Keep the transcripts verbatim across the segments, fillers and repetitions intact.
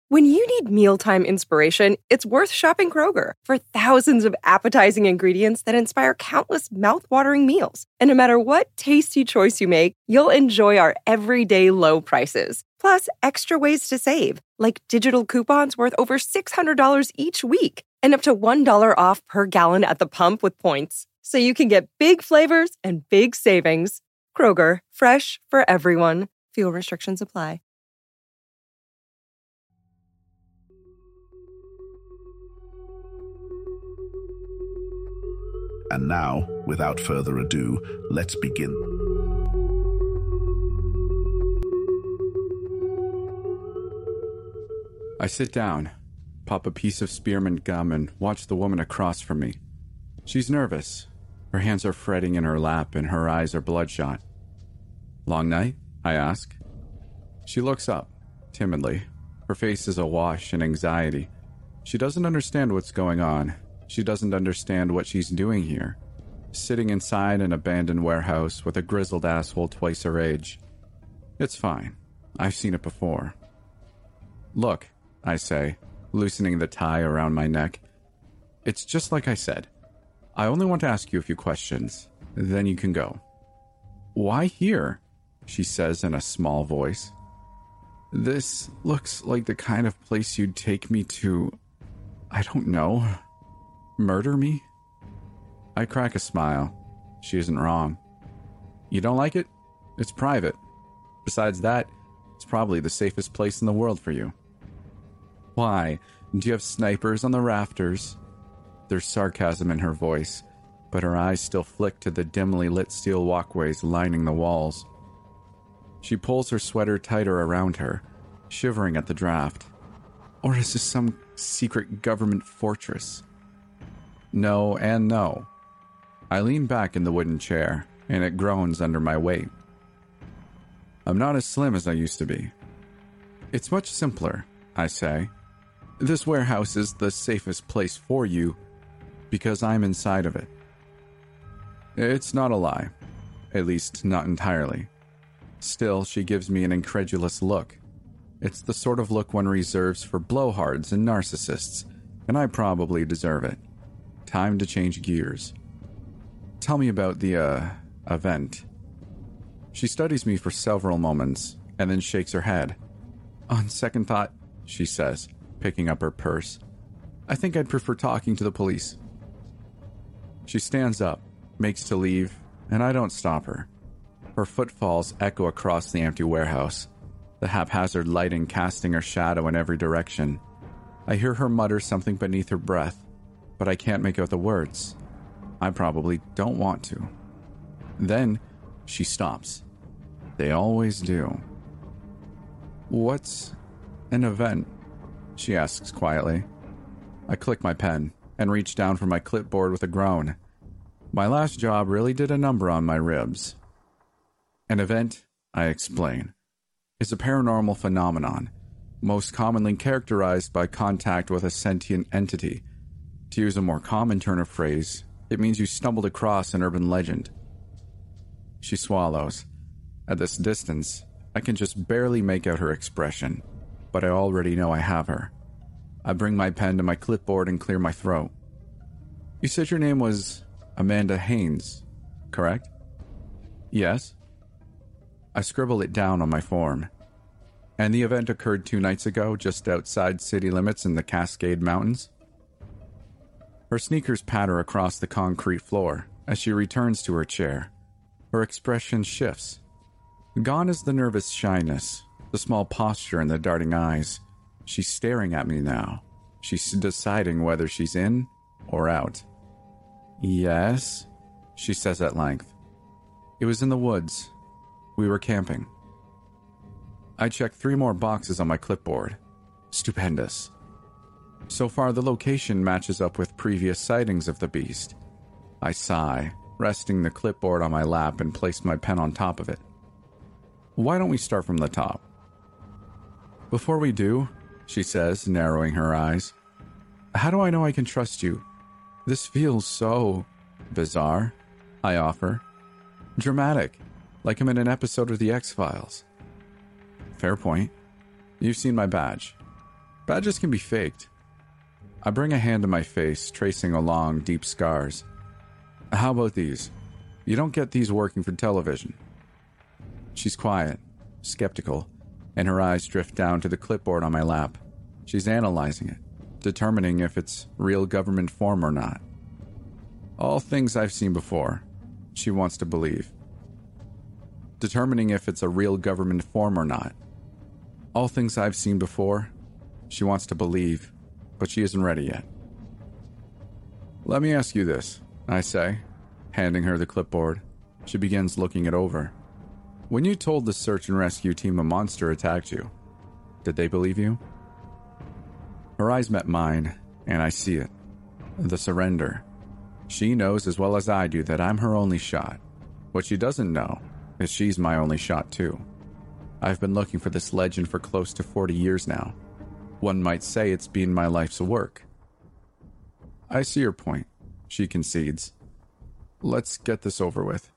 When you need mealtime inspiration, it's worth shopping Kroger for thousands of appetizing ingredients that inspire countless mouth-watering meals. And no matter what tasty choice you make, you'll enjoy our everyday low prices. Plus, extra ways to save, like digital coupons worth over six hundred dollars each week and up to one dollar off per gallon at the pump with points. So you can get big flavors and big savings. Kroger, fresh for everyone. Fuel restrictions apply. And now, without further ado, let's begin. I sit down, pop a piece of spearmint gum, and watch the woman across from me. She's nervous. Her hands are fretting in her lap, and her eyes are bloodshot. "Long night?" I ask. She looks up, timidly. Her face is awash in anxiety. She doesn't understand what's going on. She doesn't understand what she's doing here, sitting inside an abandoned warehouse with a grizzled asshole twice her age. It's fine. I've seen it before. "Look," I say, loosening the tie around my neck. "It's just like I said. I only want to ask you a few questions. Then you can go." "Why here?" she says in a small voice. "This looks like the kind of place you'd take me to, I don't know, murder me?" I crack a smile. She isn't wrong. "You don't like it? It's private. Besides that, it's probably the safest place in the world for you." "Why? Do you have snipers on the rafters?" There's sarcasm in her voice, but her eyes still flick to the dimly lit steel walkways lining the walls. She pulls her sweater tighter around her, shivering at the draft. Or is this some secret government fortress? No and no. I lean back in the wooden chair, and it groans under my weight. I'm not as slim as I used to be. "It's much simpler," I say. "This warehouse is the safest place for you because I'm inside of it." It's not a lie. At least, not entirely. Still, she gives me an incredulous look. It's the sort of look one reserves for blowhards and narcissists, and I probably deserve it. Time to change gears. "Tell me about the, uh, event." She studies me for several moments, and then shakes her head. "On second thought," she says, picking up her purse, "I think I'd prefer talking to the police." She stands up, makes to leave, and I don't stop her. Her footfalls echo across the empty warehouse, the haphazard lighting casting her shadow in every direction. I hear her mutter something beneath her breath, but I can't make out the words. I probably don't want to. Then she stops. They always do. "What's an event?" she asks quietly. I click my pen and reach down for my clipboard with a groan. My last job really did a number on my ribs. An event, I explain, is a paranormal phenomenon, most commonly characterized by contact with a sentient entity. To use a more common turn of phrase, it means you stumbled across an urban legend. She swallows. At this distance, I can just barely make out her expression, but I already know I have her. I bring my pen to my clipboard and clear my throat. "You said your name was Amanda Haynes, correct?" "Yes." I scribble it down on my form. "And the event occurred two nights ago, just outside city limits in the Cascade Mountains?" Her sneakers patter across the concrete floor as she returns to her chair. Her expression shifts. Gone is the nervous shyness, the small posture and the darting eyes. She's staring at me now. She's deciding whether she's in or out. "Yes," she says at length. "It was in the woods. We were camping." I check three more boxes on my clipboard. Stupendous. So far, the location matches up with previous sightings of the beast. I sigh, resting the clipboard on my lap and place my pen on top of it. "Why don't we start from the top?" "Before we do," she says, narrowing her eyes, "how do I know I can trust you? This feels so bizarre," I offer. "Dramatic, like I'm in an episode of The X-Files." "Fair point. You've seen my badge." Badges can be faked. I bring a hand to my face, tracing along deep scars. How about these? You don't get these working for television. She's quiet, skeptical, and her eyes drift down to the clipboard on my lap. She's analyzing it, determining if it's real government form or not. All things I've seen before, she wants to believe. Determining if it's a real government form or not. All things I've seen before, she wants to believe, but she isn't ready yet. Let me ask you this, I say, handing her the clipboard. She begins looking it over. When you told the search and rescue team a monster attacked you, did they believe you? Her eyes met mine, and I see it. The surrender. She knows as well as I do that I'm her only shot. What she doesn't know is she's my only shot too. I've been looking for this legend for close to forty years now. One might say it's been my life's work. I see your point, she concedes. Let's get this over with.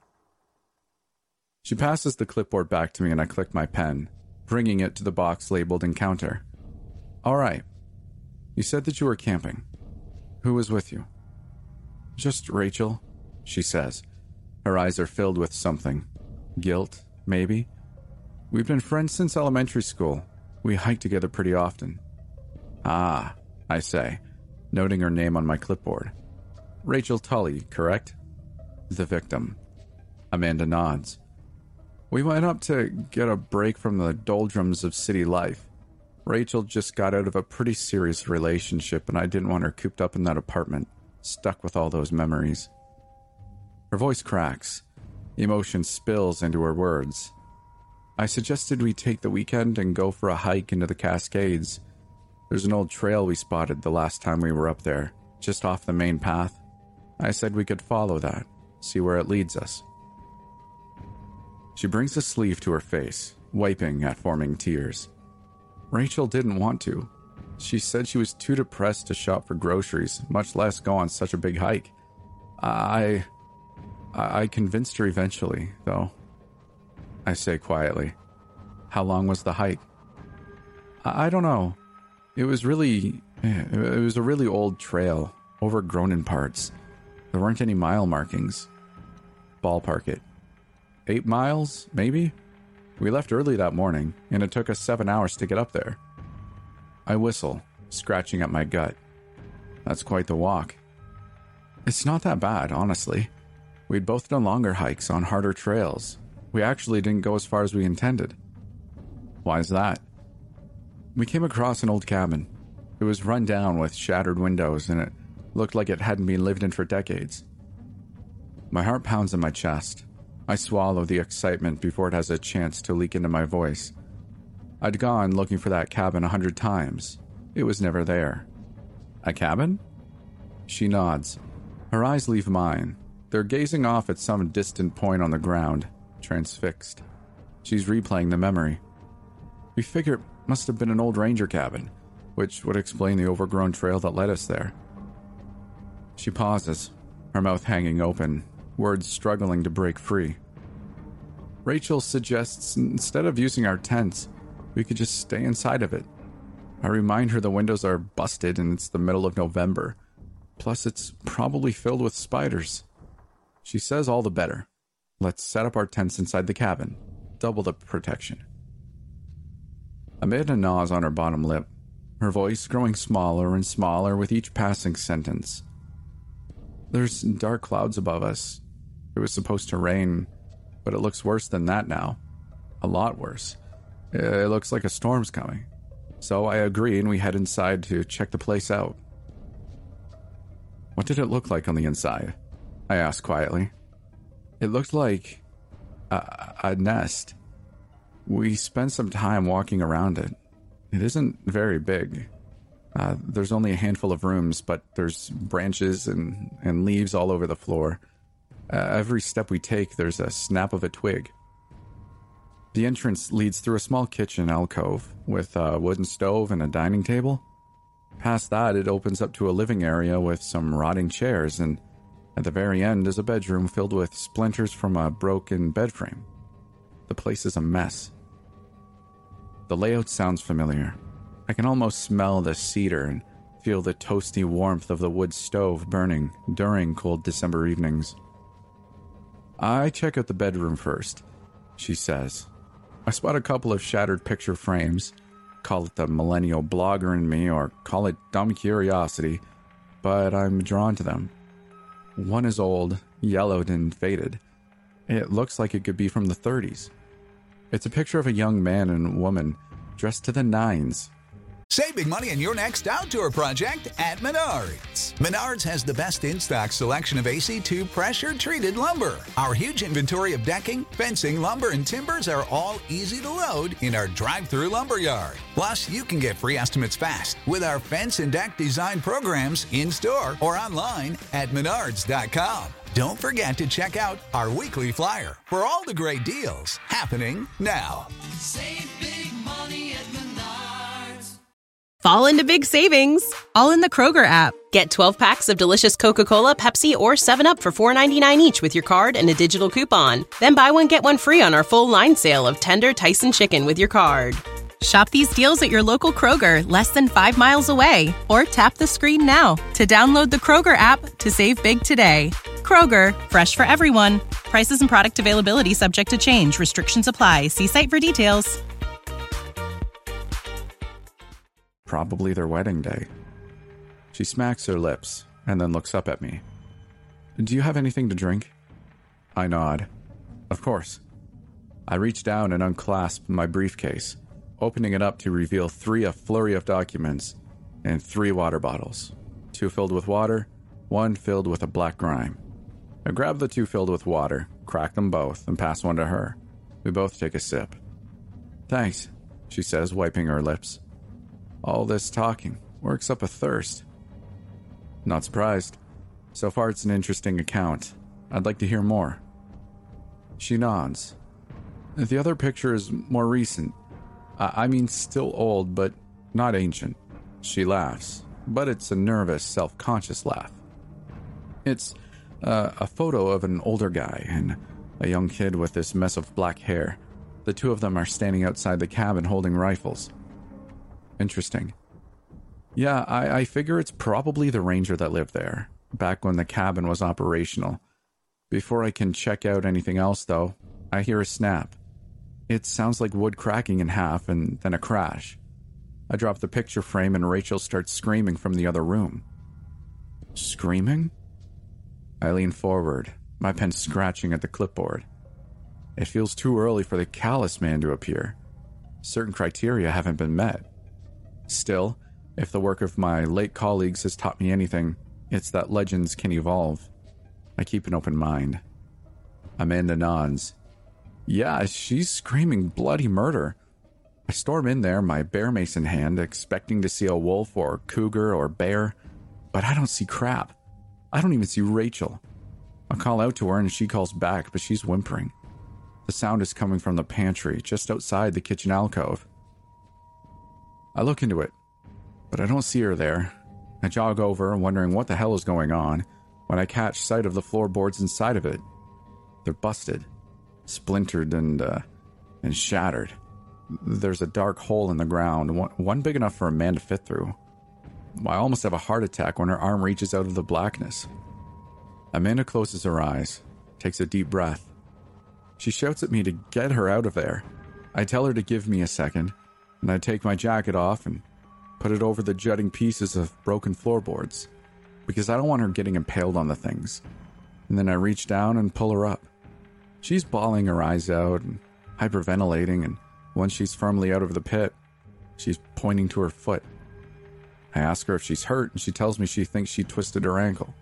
She passes the clipboard back to me and I click my pen, bringing it to the box labeled Encounter. All right. You said that you were camping. Who was with you? Just Rachel, she says. Her eyes are filled with something. Guilt, maybe? We've been friends since elementary school. We hike together pretty often. Ah, I say, noting her name on my clipboard. Rachel Tully, correct? The victim. Amanda nods. We went up to get a break from the doldrums of city life. Rachel just got out of a pretty serious relationship and I didn't want her cooped up in that apartment, stuck with all those memories. Her voice cracks. Emotion spills into her words. I suggested we take the weekend and go for a hike into the Cascades. There's an old trail we spotted the last time we were up there, just off the main path. I said we could follow that, see where it leads us. She brings a sleeve to her face, wiping at forming tears. Rachel didn't want to. She said she was too depressed to shop for groceries, much less go on such a big hike. I... I convinced her eventually, though. I say quietly. How long was the hike? I, I don't know. It was really... It was a really old trail, overgrown in parts. There weren't any mile markings. Ballpark it. Eight miles, maybe? We left early that morning, and it took us seven hours to get up there. I whistle, scratching at my gut. That's quite the walk. It's not that bad, honestly. We'd both done longer hikes on harder trails. We actually didn't go as far as we intended. Why's that? We came across an old cabin. It was run down with shattered windows, and it looked like it hadn't been lived in for decades. My heart pounds in my chest. I swallow the excitement before it has a chance to leak into my voice. I'd gone looking for that cabin a hundred times. It was never there. A cabin? She nods. Her eyes leave mine. They're gazing off at some distant point on the ground, transfixed. She's replaying the memory. We figure it must have been an old ranger cabin, which would explain the overgrown trail that led us there. She pauses, her mouth hanging open, words struggling to break free. Rachel suggests instead of using our tents, we could just stay inside of it. I remind her the windows are busted and it's the middle of November. Plus, it's probably filled with spiders. She says all the better. Let's set up our tents inside the cabin. Double the protection. Amanda gnaws on her bottom lip, her voice growing smaller and smaller with each passing sentence. There's dark clouds above us. It was supposed to rain, but it looks worse than that now. A lot worse. It looks like a storm's coming. So I agree and we head inside to check the place out. What did it look like on the inside? I asked quietly. It looked like a, a nest. We spent some time walking around it. It isn't very big. Uh, there's only a handful of rooms, but there's branches and, and leaves all over the floor. Uh, every step we take, there's a snap of a twig. The entrance leads through a small kitchen alcove with a wooden stove and a dining table. Past that, it opens up to a living area with some rotting chairs, and at the very end is a bedroom filled with splinters from a broken bed frame. The place is a mess. The layout sounds familiar. I can almost smell the cedar and feel the toasty warmth of the wood stove burning during cold December evenings. I check out the bedroom first, she says. I spot a couple of shattered picture frames. Call it the millennial blogger in me or call it dumb curiosity, but I'm drawn to them. One is old, yellowed, and faded. It looks like it could be from the thirties. It's a picture of a young man and woman dressed to the nines. Save big money on your next outdoor project at Menards. Menards has the best in-stock selection of A C two pressure-treated lumber. Our huge inventory of decking, fencing, lumber, and timbers are all easy to load in our drive-through lumber yard. Plus, you can get free estimates fast with our fence and deck design programs in-store or online at menards dot com. Don't forget to check out our weekly flyer for all the great deals happening now. Save big money at Menards. Fall into big savings, all in the Kroger app. Get twelve packs of delicious Coca-Cola, Pepsi, or seven up for four ninety-nine each with your card and a digital coupon. Then buy one, get one free on our full line sale of tender Tyson chicken with your card. Shop these deals at your local Kroger, less than five miles away. Or tap the screen now to download the Kroger app to save big today. Kroger, fresh for everyone. Prices and product availability subject to change. Restrictions apply. See site for details. Probably their wedding day. She smacks her lips and then looks up at me. Do you have anything to drink? I nod. Of course. I reach down and unclasp my briefcase, opening it up to reveal three a flurry of documents and three water bottles. Two filled with water, one filled with a black grime. I grab the two filled with water, crack them both, and pass one to her. We both take a sip. Thanks, she says, wiping her lips. All this talking works up a thirst. Not surprised. So far it's an interesting account. I'd like to hear more. She nods. The other picture is more recent. I, I mean still old, but not ancient. She laughs, but it's a nervous, self-conscious laugh. It's uh, a photo of an older guy and a young kid with this mess of black hair. The two of them are standing outside the cabin holding rifles. Interesting. Yeah, I, I figure it's probably the ranger that lived there, back when the cabin was operational. Before I can check out anything else, though, I hear a snap. It sounds like wood cracking in half and then a crash. I drop the picture frame and Rachel starts screaming from the other room. Screaming? I lean forward, my pen scratching at the clipboard. It feels too early for the callous man to appear. Certain criteria haven't been met. Still, if the work of my late colleagues has taught me anything, it's that legends can evolve. I keep an open mind. Amanda nods. Yeah, she's screaming bloody murder. I storm in there, my bear mace in hand, expecting to see a wolf or cougar or bear, but I don't see crap. I don't even see Rachel. I call out to her and she calls back, but she's whimpering. The sound is coming from the pantry, just outside the kitchen alcove. I look into it, but I don't see her there. I jog over, wondering what the hell is going on, when I catch sight of the floorboards inside of it. They're busted, splintered, and, uh, and shattered. There's a dark hole in the ground, one, one big enough for a man to fit through. I almost have a heart attack when her arm reaches out of the blackness. Amanda closes her eyes, takes a deep breath. She shouts at me to get her out of there. I tell her to give me a second, and I take my jacket off and put it over the jutting pieces of broken floorboards, because I don't want her getting impaled on the things. And then I reach down and pull her up. She's bawling her eyes out and hyperventilating, and once she's firmly out of the pit, she's pointing to her foot. I ask her if she's hurt, and she tells me she thinks she twisted her ankle.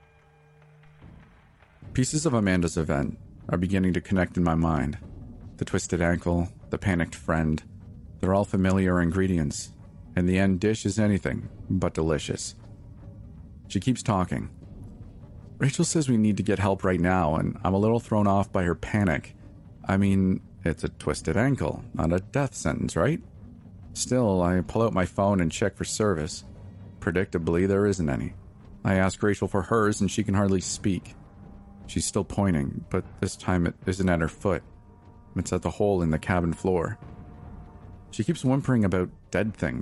Pieces of Amanda's event are beginning to connect in my mind. The twisted ankle, the panicked friend, they're all familiar ingredients, and the end dish is anything but delicious. She keeps talking. Rachel says we need to get help right now, and I'm a little thrown off by her panic. I mean, it's a twisted ankle, not a death sentence, right? Still, I pull out my phone and check for service. Predictably, there isn't any. I ask Rachel for hers, and she can hardly speak. She's still pointing, but this time it isn't at her foot. It's at the hole in the cabin floor. She keeps whimpering about dead things,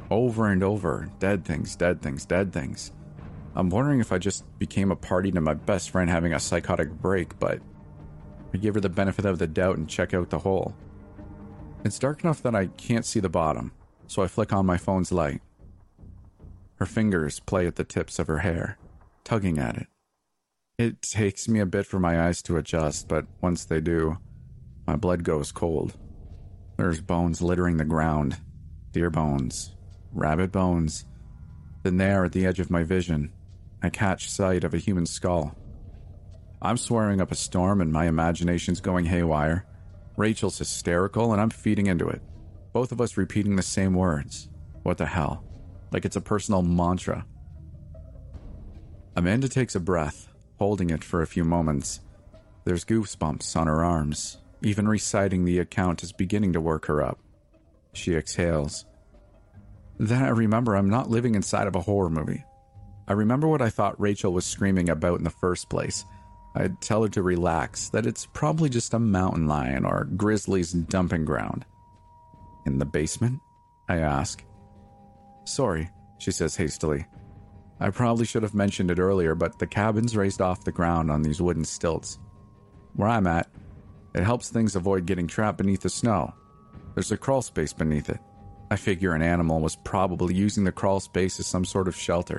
Over and over, dead things, dead things, dead things. I'm wondering if I just became a party to my best friend having a psychotic break, but I give her the benefit of the doubt and check out the hole. It's dark enough that I can't see the bottom, so I flick on my phone's light. Her fingers play at the tips of her hair, tugging at it. It takes me a bit for my eyes to adjust, but once they do, my blood goes cold. There's bones littering the ground, deer bones, rabbit bones. Then there, at the edge of my vision, I catch sight of a human skull. I'm swearing up a storm and my imagination's going haywire. Rachel's hysterical and I'm feeding into it. Both of us repeating the same words. What the hell? Like it's a personal mantra. Amanda takes a breath, holding it for a few moments. There's goosebumps on her arms. Even reciting the account is beginning to work her up. She exhales. Then I remember I'm not living inside of a horror movie. I remember what I thought Rachel was screaming about in the first place. I'd tell her to relax, that it's probably just a mountain lion or grizzly's dumping ground. In the basement? I ask. Sorry, she says hastily. I probably should have mentioned it earlier, but the cabin's raised off the ground on these wooden stilts. Where I'm at, it helps things avoid getting trapped beneath the snow. There's a crawl space beneath it. I figure an animal was probably using the crawl space as some sort of shelter.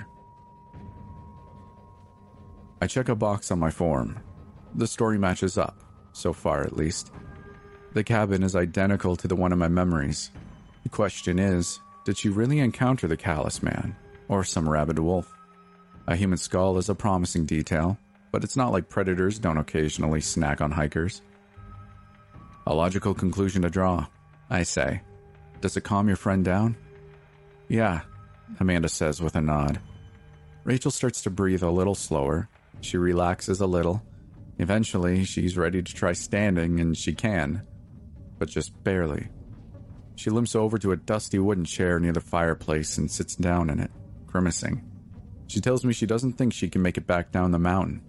I check a box on my form. The story matches up, so far at least. The cabin is identical to the one in my memories. The question is, did she really encounter the callous man, or some rabid wolf? A human skull is a promising detail, but it's not like predators don't occasionally snack on hikers. A logical conclusion to draw, I say. Does it calm your friend down? Yeah, Amanda says with a nod. Rachel starts to breathe a little slower. She relaxes a little. Eventually, she's ready to try standing, and she can, but just barely. She limps over to a dusty wooden chair near the fireplace and sits down in it, grimacing. She tells me she doesn't think she can make it back down the mountain.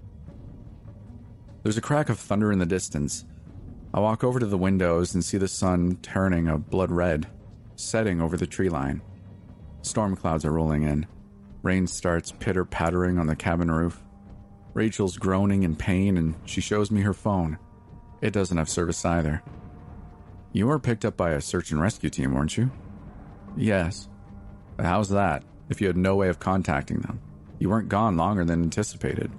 There's a crack of thunder in the distance. I walk over to the windows and see the sun turning a blood red, setting over the tree line. Storm clouds are rolling in. Rain starts pitter-pattering on the cabin roof. Rachel's groaning in pain and she shows me her phone. It doesn't have service either. You were picked up by a search and rescue team, weren't you? Yes. But how's that, if you had no way of contacting them? You weren't gone longer than anticipated.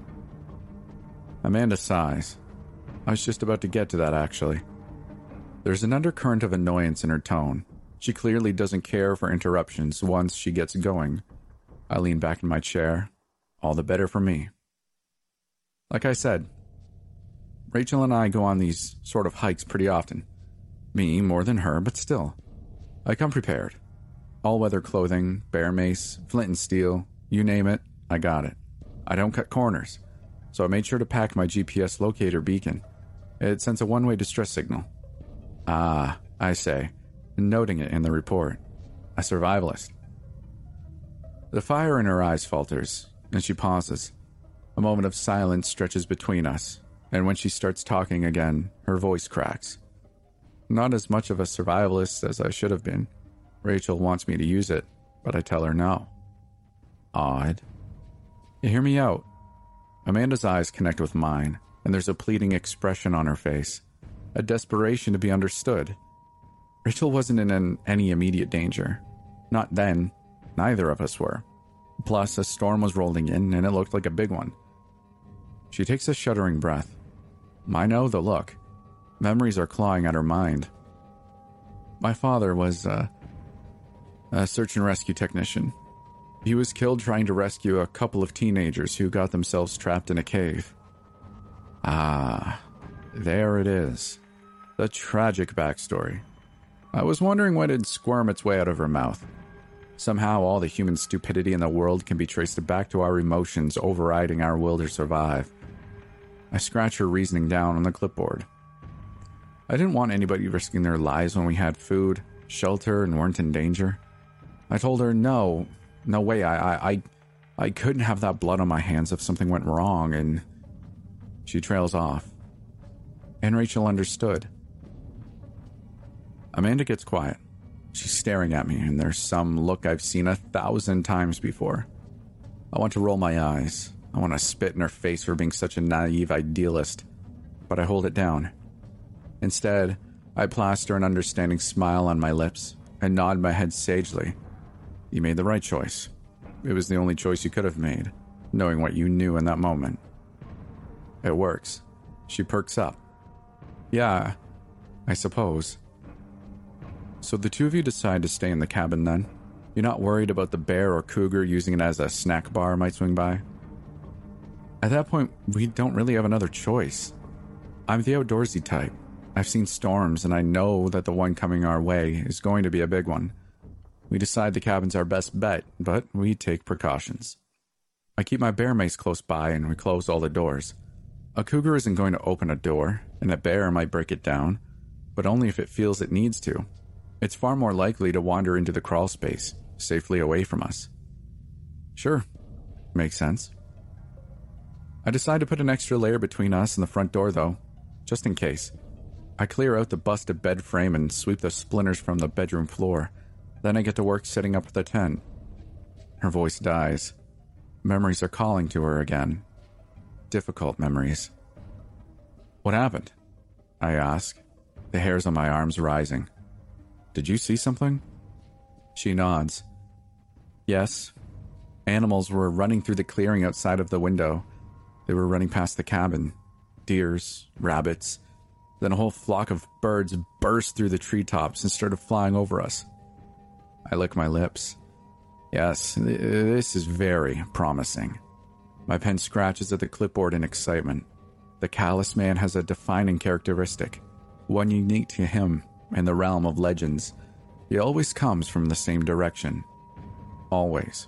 Amanda sighs. I was just about to get to that, actually. There's an undercurrent of annoyance in her tone. She clearly doesn't care for interruptions once she gets going. I lean back in my chair. All the better for me. Like I said, Rachel and I go on these sort of hikes pretty often. Me more than her, but still. I come prepared. All-weather clothing, bear mace, flint and steel, you name it, I got it. I don't cut corners, so I made sure to pack my G P S locator beacon. It sends a one-way distress signal. Ah, I say, noting it in the report. A survivalist. The fire in her eyes falters, and she pauses. A moment of silence stretches between us, and when she starts talking again, her voice cracks. Not as much of a survivalist as I should have been. Rachel wants me to use it, but I tell her no. Odd. You hear me out. Amanda's eyes connect with mine, and there's a pleading expression on her face. A desperation to be understood. Rachel wasn't in an, any immediate danger. Not then. Neither of us were. Plus, a storm was rolling in, and it looked like a big one. She takes a shuddering breath. I know the look. Memories are clawing at her mind. My father was uh, a search and rescue technician. He was killed trying to rescue a couple of teenagers who got themselves trapped in a cave. Ah, there it is. The tragic backstory. I was wondering when it'd squirm its way out of her mouth. Somehow all the human stupidity in the world can be traced back to our emotions overriding our will to survive. I scratch her reasoning down on the clipboard. I didn't want anybody risking their lives when we had food, shelter, and weren't in danger. I told her, no, no way, I, I, I, I couldn't have that blood on my hands if something went wrong, and she trails off. And Rachel understood. Amanda gets quiet. She's staring at me, and there's some look I've seen a thousand times before. I want to roll my eyes. I want to spit in her face for being such a naive idealist, but I hold it down. Instead, I plaster an understanding smile on my lips and nod my head sagely. You made the right choice. It was the only choice you could have made, knowing what you knew in that moment. It works. She perks up. Yeah, I suppose. So the two of you decide to stay in the cabin then? You're not worried about the bear or cougar using it as a snack bar might swing by? At that point, we don't really have another choice. I'm the outdoorsy type. I've seen storms, and I know that the one coming our way is going to be a big one. We decide the cabin's our best bet, but we take precautions. I keep my bear mace close by, and we close all the doors. A cougar isn't going to open a door, and a bear might break it down, but only if it feels it needs to. It's far more likely to wander into the crawl space, safely away from us. Sure, makes sense. I decide to put an extra layer between us and the front door, though, just in case. I clear out the busted bed frame and sweep the splinters from the bedroom floor. Then I get to work setting up the tent. Her voice dies. Memories are calling to her again. Difficult memories. What happened? I ask, the hairs on my arms rising. Did you see something? She nods. Yes. Animals were running through the clearing outside of the window. They were running past the cabin. Deers, rabbits. Then a whole flock of birds burst through the treetops and started flying over us. I lick my lips. Yes, th- this is very promising. My pen scratches at the clipboard in excitement. The Callous Man has a defining characteristic, one unique to him in the realm of legends. He always comes from the same direction. Always.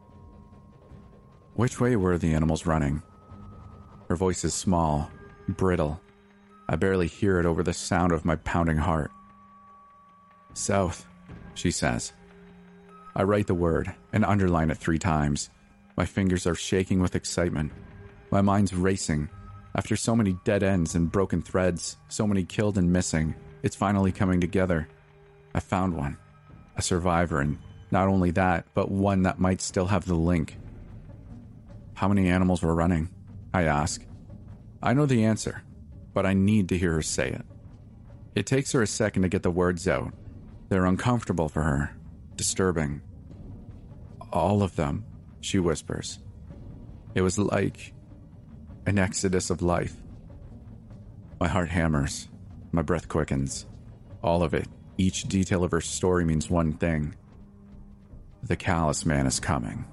Which way were the animals running? Her voice is small, brittle. I barely hear it over the sound of my pounding heart. South, she says. I write the word and underline it three times. My fingers are shaking with excitement. My mind's racing. After so many dead ends and broken threads, so many killed and missing, it's finally coming together. I found one. A survivor, and not only that, but one that might still have the link. How many animals were running? I ask. I know the answer, but I need to hear her say it. It takes her a second to get the words out. They're uncomfortable for her. Disturbing. All of them, she whispers. It was like an exodus of life. My heart hammers. My breath quickens. All of it, each detail of her story means one thing. The Callous Man is coming.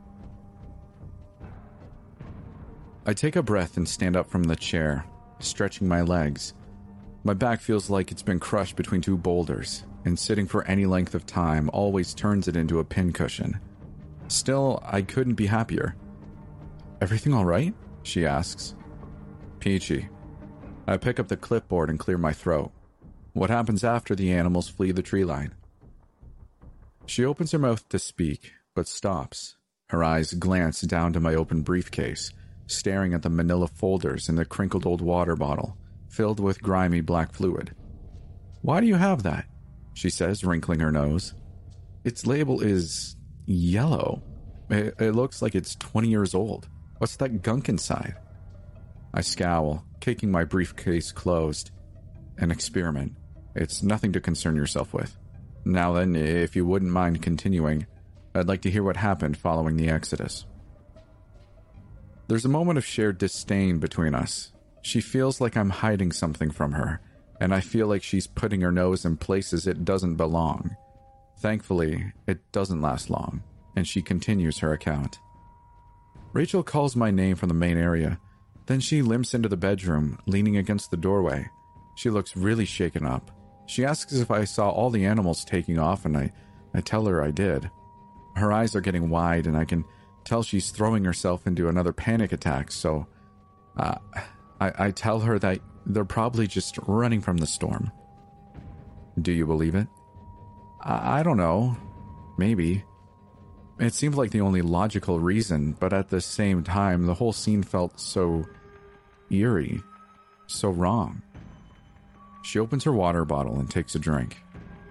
I take a breath and stand up from the chair, stretching my legs. My back feels like it's been crushed between two boulders, and sitting for any length of time always turns it into a pincushion. Still, I couldn't be happier. Everything all right? She asks. Peachy. I pick up the clipboard and clear my throat. What happens after the animals flee the tree line? She opens her mouth to speak, but stops. Her eyes glance down to my open briefcase, staring at the manila folders and the crinkled old water bottle, filled with grimy black fluid. Why do you have that? She says, wrinkling her nose. Its label is yellow. It, it looks like it's twenty years old. What's that gunk inside? I scowl, kicking my briefcase closed. An experiment. It's nothing to concern yourself with. Now then, if you wouldn't mind continuing, I'd like to hear what happened following the exodus. There's a moment of shared disdain between us. She feels like I'm hiding something from her, and I feel like she's putting her nose in places it doesn't belong. Thankfully, it doesn't last long, and she continues her account. Rachel calls my name from the main area. Then she limps into the bedroom, leaning against the doorway. She looks really shaken up. She asks if I saw all the animals taking off, and I, I tell her I did. Her eyes are getting wide, and I can tell she's throwing herself into another panic attack, so uh, I, I tell her that they're probably just running from the storm. Do you believe it? I, I don't know. Maybe. It seemed like the only logical reason, but at the same time, the whole scene felt so eerie, so wrong. She opens her water bottle and takes a drink.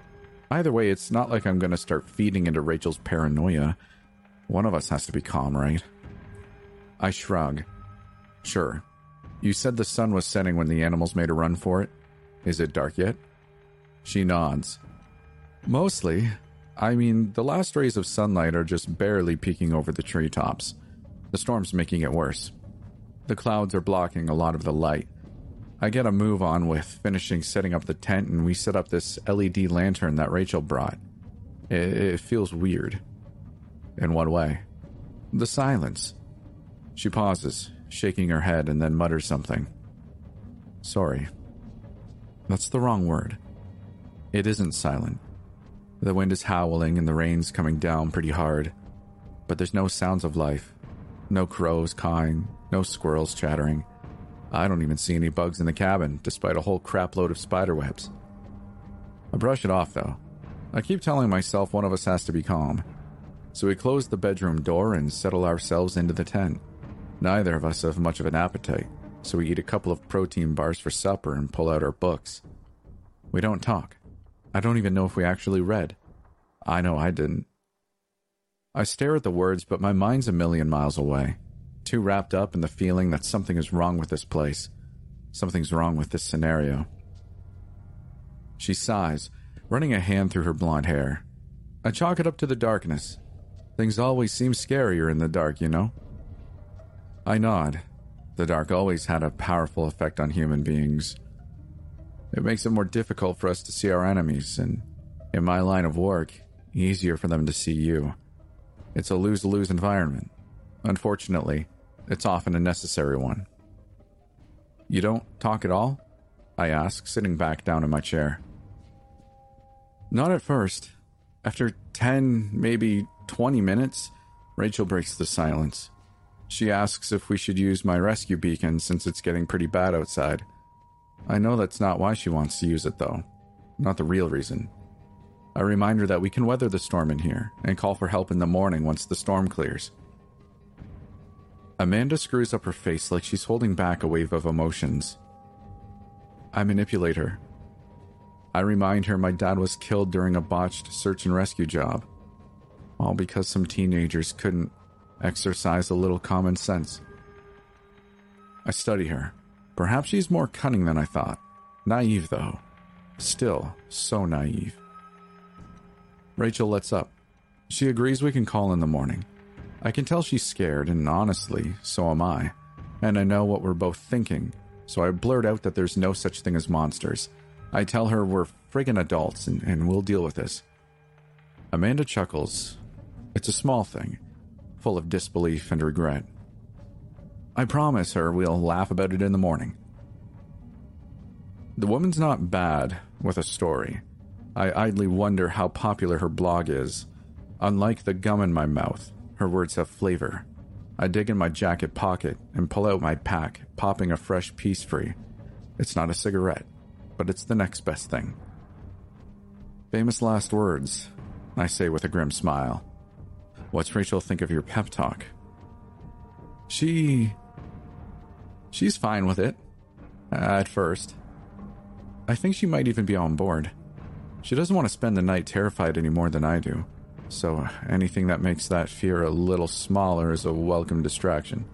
Either way, it's not like I'm going to start feeding into Rachel's paranoia. One of us has to be calm, right? I shrug. Sure. You said the sun was setting when the animals made a run for it. Is it dark yet? She nods. Mostly. I mean, the last rays of sunlight are just barely peeking over the treetops. The storm's making it worse. The clouds are blocking a lot of the light. I get a move on with finishing setting up the tent, and we set up this L E D lantern that Rachel brought. It, it feels weird. In what way? The silence. She pauses, shaking her head, and then mutters something. Sorry. That's the wrong word. It isn't silent. The wind is howling and the rain's coming down pretty hard. But there's no sounds of life. No crows cawing, no squirrels chattering. I don't even see any bugs in the cabin, despite a whole crapload of spider webs. I brush it off, though. I keep telling myself one of us has to be calm. So we close the bedroom door and settle ourselves into the tent. Neither of us have much of an appetite, so we eat a couple of protein bars for supper and pull out our books. We don't talk. I don't even know if we actually read. I know I didn't. I stare at the words, but my mind's a million miles away. Too wrapped up in the feeling that something is wrong with this place. Something's wrong with this scenario. She sighs, running a hand through her blonde hair. I chalk it up to the darkness. Things always seem scarier in the dark, you know? I nod. The dark always had a powerful effect on human beings. It makes it more difficult for us to see our enemies, and in my line of work, easier for them to see you. It's a lose-lose environment. Unfortunately, it's often a necessary one. You don't talk at all? I ask, sitting back down in my chair. Not at first. After ten, maybe twenty minutes, Rachel breaks the silence. She asks if we should use my rescue beacon since it's getting pretty bad outside. I know that's not why she wants to use it, though. Not the real reason. I remind her that we can weather the storm in here and call for help in the morning once the storm clears. Amanda screws up her face like she's holding back a wave of emotions. I manipulate her. I remind her my dad was killed during a botched search and rescue job. All because some teenagers couldn't exercise a little common sense. I study her. Perhaps she's more cunning than I thought. Naive, though. Still, so naive. Rachel lets up. She agrees we can call in the morning. I can tell she's scared, and honestly, so am I. And I know what we're both thinking, so I blurt out that there's no such thing as monsters. I tell her we're friggin' adults, and, and we'll deal with this. Amanda chuckles. It's a small thing, full of disbelief and regret. I promise her we'll laugh about it in the morning. The woman's not bad with a story. I idly wonder how popular her blog is. Unlike the gum in my mouth, her words have flavor. I dig in my jacket pocket and pull out my pack, popping a fresh piece free. It's not a cigarette, but it's the next best thing. Famous last words, I say with a grim smile. What's Rachel think of your pep talk? She... She's fine with it. At first. I think she might even be on board. She doesn't want to spend the night terrified any more than I do. So anything that makes that fear a little smaller is a welcome distraction.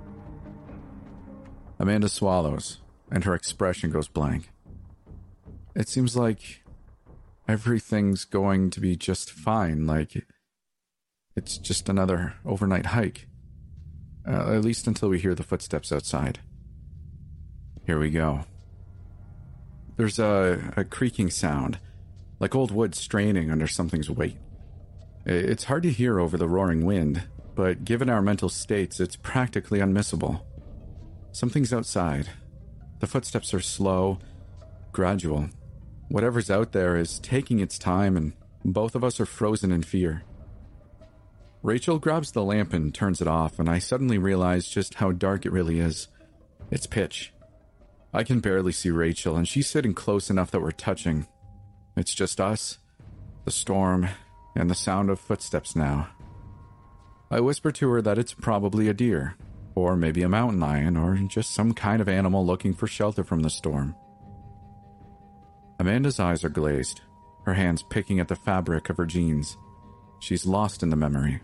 Amanda swallows, and her expression goes blank. It seems like everything's going to be just fine, like it's just another overnight hike. Uh, at least until we hear the footsteps outside. Here we go. There's a, a creaking sound, like old wood straining under something's weight. It's hard to hear over the roaring wind, but given our mental states, it's practically unmissable. Something's outside. The footsteps are slow, gradual. Whatever's out there is taking its time, and both of us are frozen in fear. Rachel grabs the lamp and turns it off, and I suddenly realize just how dark it really is. It's pitch. I can barely see Rachel, and she's sitting close enough that we're touching. It's just us, the storm, and the sound of footsteps now. I whisper to her that it's probably a deer, or maybe a mountain lion, or just some kind of animal looking for shelter from the storm. Amanda's eyes are glazed. her hands picking at the fabric of her jeans. She's lost in the memory.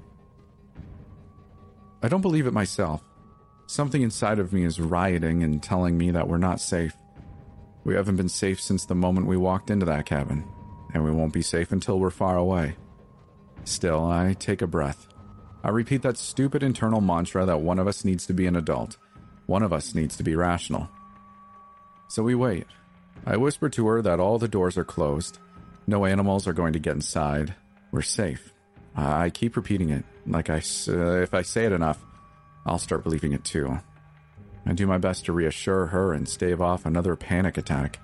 I don't believe it myself. Something inside of me is rioting and telling me that we're not safe. We haven't been safe since the moment we walked into that cabin, and we won't be safe until we're far away. Still, I take a breath. I repeat that stupid internal mantra that one of us needs to be an adult. One of us needs to be rational. So we wait. I whisper to her that all the doors are closed. No animals are going to get inside. We're safe. I keep repeating it. Like I, uh, if I say it enough, I'll start believing it too. I do my best to reassure her and stave off another panic attack.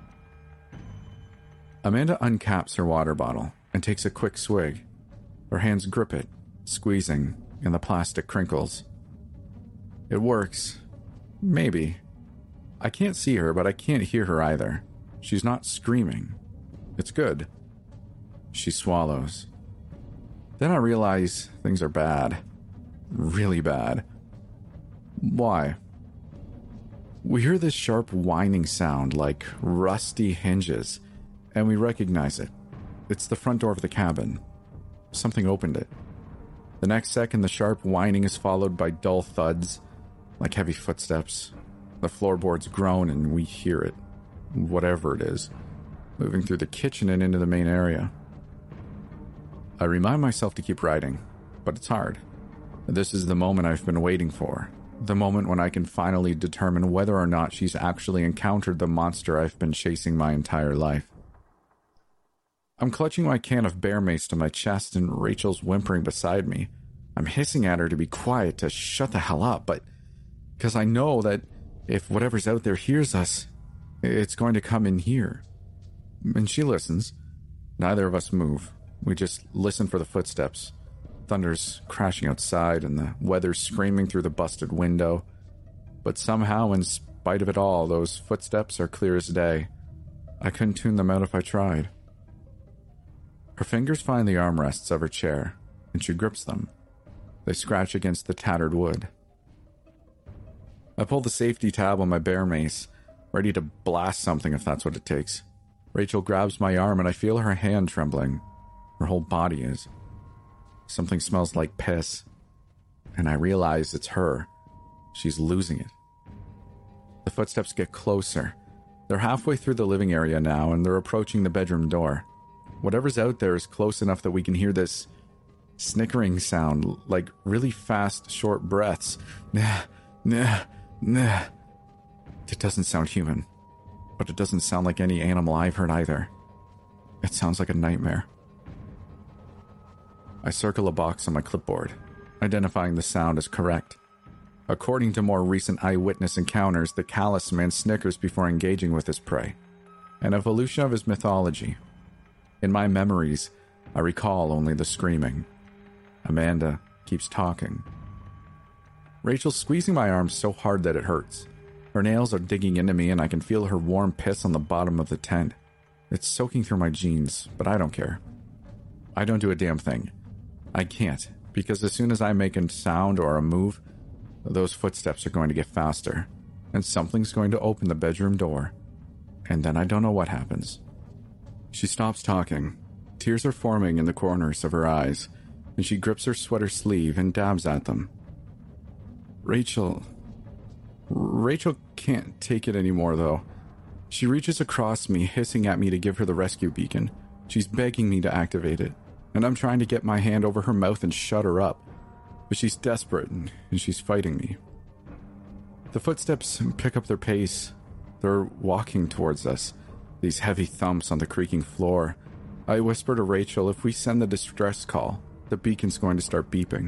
Amanda uncaps her water bottle and takes a quick swig. Her hands grip it, squeezing, and the plastic crinkles. It works. Maybe. I can't see her, but I can't hear her either. She's not screaming. It's good. She swallows. Then I realize things are bad. Really bad. Why? We hear this sharp whining sound like rusty hinges, and we recognize it. It's the front door of the cabin. Something opened it. The next second, the sharp whining is followed by dull thuds, like heavy footsteps. The floorboards groan and we hear it, whatever it is, moving through the kitchen and into the main area. I remind myself to keep writing, but it's hard. This is the moment I've been waiting for. The moment when I can finally determine whether or not she's actually encountered the monster I've been chasing my entire life. I'm clutching my can of bear mace to my chest and Rachel's whimpering beside me. I'm hissing at her to be quiet, to shut the hell up, but because I know that if whatever's out there hears us, it's going to come in here. And she listens. Neither of us move. We just listen for the footsteps. Thunder's crashing outside and the weather's screaming through the busted window. But somehow, in spite of it all, those footsteps are clear as day. I couldn't tune them out if I tried. Her fingers find the armrests of her chair, and she grips them. They scratch against the tattered wood. I pull the safety tab on my bear mace, ready to blast something if that's what it takes. Rachel grabs my arm and I feel her hand trembling. Her whole body is. Something smells like piss, and I realize it's her. She's losing it. The footsteps get closer. They're halfway through the living area now, and they're approaching the bedroom door. Whatever's out there is close enough that we can hear this snickering sound, like really fast, short breaths. Nah, nah, nah. It doesn't sound human, but it doesn't sound like any animal I've heard either. It sounds like a nightmare. I circle a box on my clipboard, identifying the sound as correct. According to more recent eyewitness encounters, the callous man snickers before engaging with his prey, an evolution of his mythology. In my memories, I recall only the screaming. Amanda keeps talking. Rachel's squeezing my arm so hard that it hurts. Her nails are digging into me and I can feel her warm piss on the bottom of the tent. It's soaking through my jeans, but I don't care. I don't do a damn thing. I can't, because as soon as I make a sound or a move, those footsteps are going to get faster, and something's going to open the bedroom door, and then I don't know what happens. She stops talking. Tears are forming in the corners of her eyes, and she grips her sweater sleeve and dabs at them. Rachel... Rachel can't take it anymore, though. She reaches across me, hissing at me to give her the rescue beacon. She's begging me to activate it, and I'm trying to get my hand over her mouth and shut her up. But she's desperate, and she's fighting me. The footsteps pick up their pace. They're walking towards us, these heavy thumps on the creaking floor. I whisper to Rachel, if we send the distress call, the beacon's going to start beeping.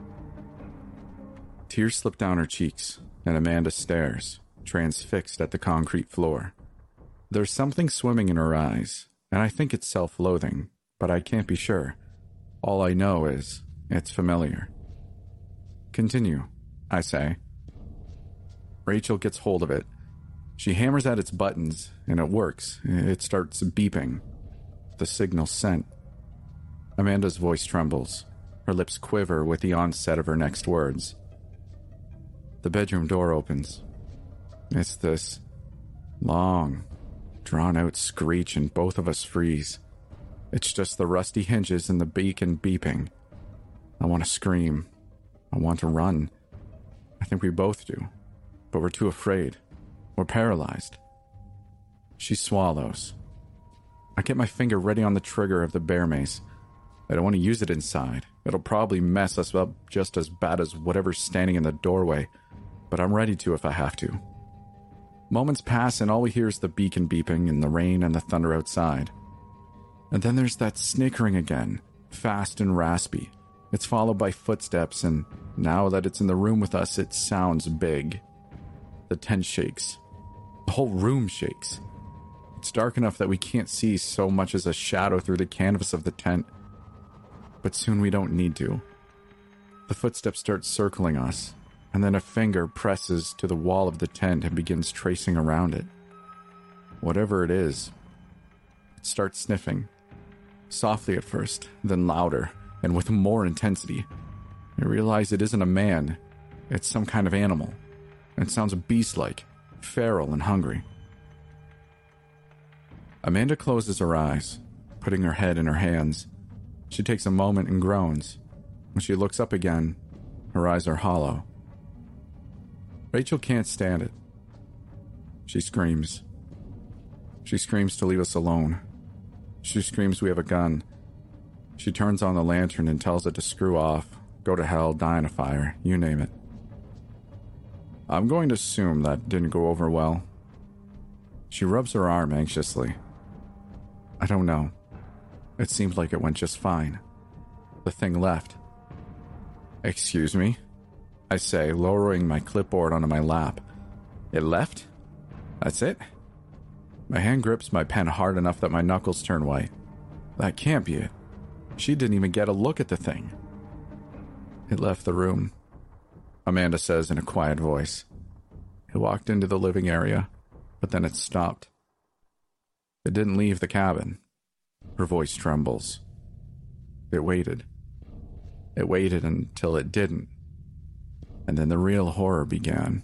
Tears slip down her cheeks, and Amanda stares, transfixed at the concrete floor. There's something swimming in her eyes, and I think it's self-loathing, but I can't be sure. All I know is, it's familiar. Continue, I say. Rachel gets hold of it. She hammers at its buttons, and it works. It starts beeping. The signal's sent. Amanda's voice trembles. Her lips quiver with the onset of her next words. The bedroom door opens. It's this long, drawn-out screech, and both of us freeze. It's just the rusty hinges and the beacon beeping. I want to scream. I want to run. I think we both do. But we're too afraid. We're paralyzed. She swallows. I get my finger ready on the trigger of the bear mace. I don't want to use it inside. It'll probably mess us up just as bad as whatever's standing in the doorway, but I'm ready to if I have to. Moments pass and all we hear is the beacon beeping and the rain and the thunder outside. And then there's that snickering again, fast and raspy. It's followed by footsteps, and now that it's in the room with us, it sounds big. The tent shakes. The whole room shakes. It's dark enough that we can't see so much as a shadow through the canvas of the tent. But soon we don't need to. The footsteps start circling us, and then a finger presses to the wall of the tent and begins tracing around it. Whatever it is, it starts sniffing. Softly at first, then louder, and with more intensity. I realize it isn't a man. It's some kind of animal. It sounds beast-like, feral and hungry. Amanda closes her eyes, putting her head in her hands. She takes a moment and groans. When she looks up again, her eyes are hollow. Rachel can't stand it. She screams. She screams to leave us alone. She screams we have a gun. She turns on the lantern and tells it to screw off, go to hell, die in a fire, you name it. I'm going to assume that didn't go over well. She rubs her arm anxiously. I don't know. It seemed like it went just fine. The thing left. Excuse me? I say, lowering my clipboard onto my lap. It left? That's it? My hand grips my pen hard enough that my knuckles turn white. That can't be it. She didn't even get a look at the thing. It left the room, Amanda says in a quiet voice. It walked into the living area, but then it stopped. It didn't leave the cabin. Her voice trembles. It waited. It waited until it didn't. And then the real horror began.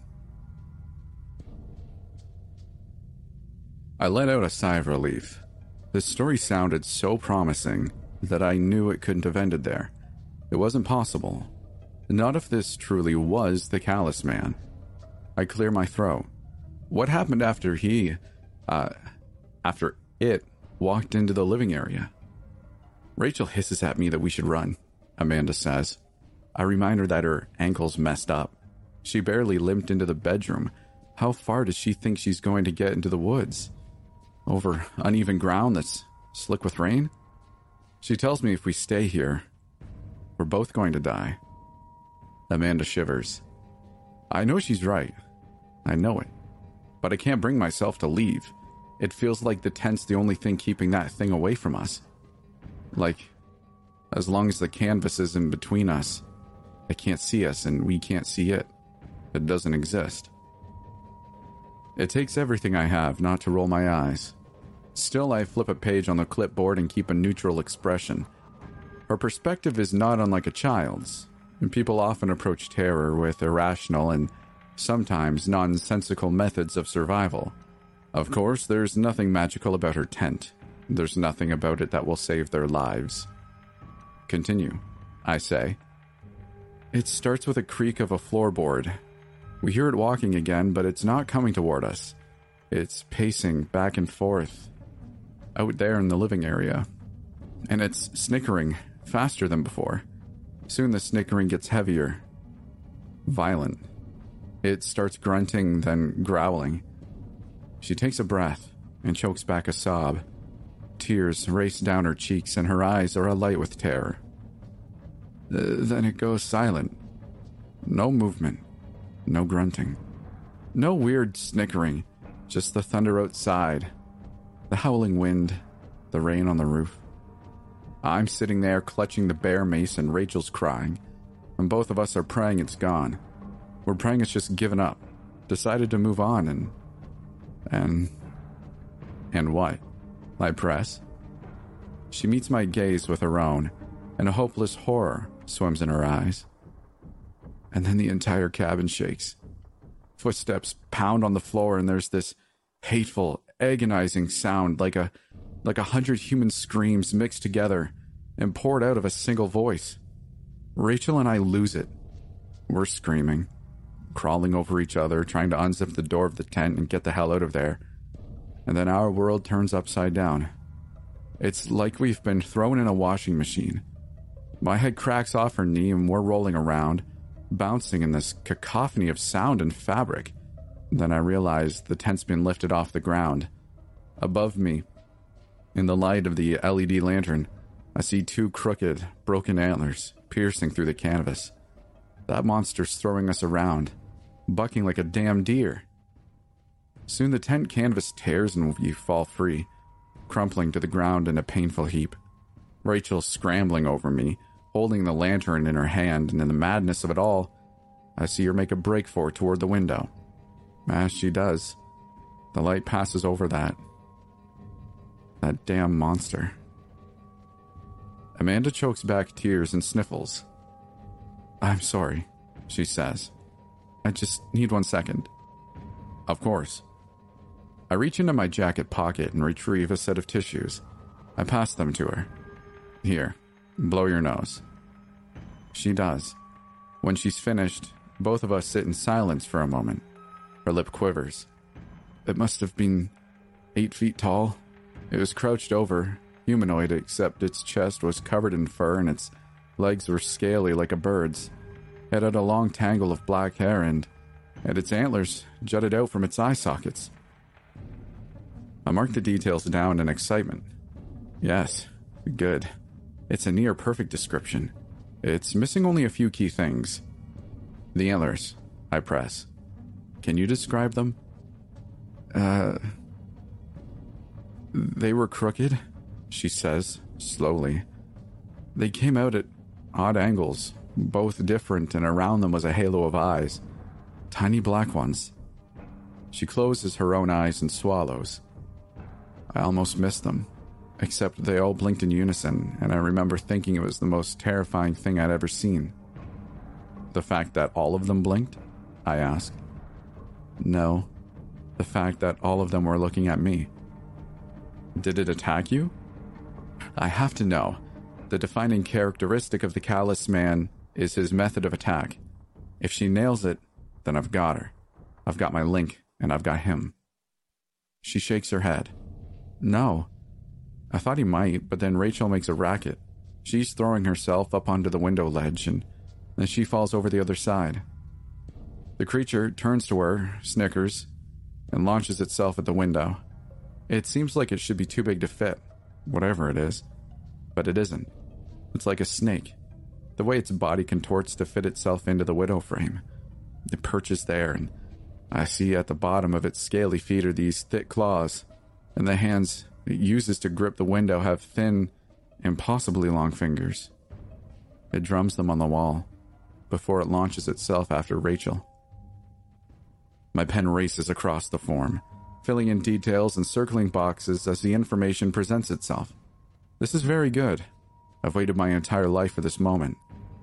I let out a sigh of relief. This story sounded so promising that I knew it couldn't have ended there. It wasn't possible. Not if this truly was the Callous Man. I clear my throat. What happened after he, uh, after it walked into the living area? Rachel hisses at me that we should run, Amanda says. I remind her that her ankle's messed up. She barely limped into the bedroom. How far does she think she's going to get into the woods? Over uneven ground that's slick with rain? She tells me if we stay here, we're both going to die. Amanda shivers. I know she's right. I know it. But I can't bring myself to leave. It feels like the tent's the only thing keeping that thing away from us. Like, as long as the canvas is in between us, it can't see us and we can't see it. It doesn't exist. It takes everything I have not to roll my eyes. Still, I flip a page on the clipboard and keep a neutral expression. Her perspective is not unlike a child's, and people often approach terror with irrational and sometimes nonsensical methods of survival. Of course, there's nothing magical about her tent. There's nothing about it that will save their lives. Continue, I say. It starts with a creak of a floorboard. We hear it walking again, but it's not coming toward us. It's pacing back and forth, out there in the living area. And it's snickering, faster than before. Soon the snickering gets heavier, violent. It starts grunting, then growling. She takes a breath and chokes back a sob. Tears race down her cheeks and her eyes are alight with terror. Then it goes silent. No movement. No grunting. No weird snickering. Just the thunder outside. The howling wind. The rain on the roof. I'm sitting there clutching the bear mace and Rachel's crying. And both of us are praying it's gone. We're praying it's just given up. Decided to move on and... And... And what? I press. She meets my gaze with her own, and a hopeless horror swims in her eyes. And then the entire cabin shakes. Footsteps pound on the floor, and there's this hateful, agonizing sound like a like a hundred human screams mixed together and poured out of a single voice. Rachel and I lose it. We're screaming, crawling over each other, trying to unzip the door of the tent and get the hell out of there. And then our world turns upside down. It's like we've been thrown in a washing machine. My head cracks off her knee and we're rolling around, bouncing in this cacophony of sound and fabric. Then I realize the tent's been lifted off the ground. Above me, in the light of the L E D lantern, I see two crooked, broken antlers piercing through the canvas. That monster's throwing us around, bucking like a damn deer. Soon the tent canvas tears and we fall free, crumpling to the ground in a painful heap. Rachel's scrambling over me, holding the lantern in her hand, and in the madness of it all, I see her make a break for it toward the window. As she does, the light passes over that. That damn monster. Amanda chokes back tears and sniffles. "I'm sorry," she says. "I just need one second." Of course. I reach into my jacket pocket and retrieve a set of tissues. I pass them to her. "Here, blow your nose." She does. When she's finished, both of us sit in silence for a moment. Her lip quivers. It must have been eight feet tall. It was crouched over, humanoid, except its chest was covered in fur and its legs were scaly like a bird's. It had a long tangle of black hair and, and its antlers jutted out from its eye sockets. I marked the details down in excitement. Yes, good. It's a near-perfect description. It's missing only a few key things. The antlers, I press. Can you describe them? Uh... They were crooked, she says, slowly. They came out at odd angles, both different, and around them was a halo of eyes. Tiny black ones. She closes her own eyes and swallows. I almost missed them, except they all blinked in unison, and I remember thinking it was the most terrifying thing I'd ever seen. The fact that all of them blinked? I asked. No, the fact that all of them were looking at me. Did it attack you? I have to know. The defining characteristic of the callous man is his method of attack. If she nails it, then I've got her. I've got my link, and I've got him. She shakes her head. No. I thought he might, but then Rachel makes a racket. She's throwing herself up onto the window ledge, and then she falls over the other side. The creature turns to her, snickers, and launches itself at the window. It seems like it should be too big to fit, whatever it is, but it isn't. It's like a snake, the way its body contorts to fit itself into the window frame. It perches there, and I see at the bottom of its scaly feet are these thick claws, and the hands it uses to grip the window have thin, impossibly long fingers. It drums them on the wall before it launches itself after Rachel. My pen races across the form, filling in details and circling boxes as the information presents itself. This is very good. I've waited my entire life for this moment.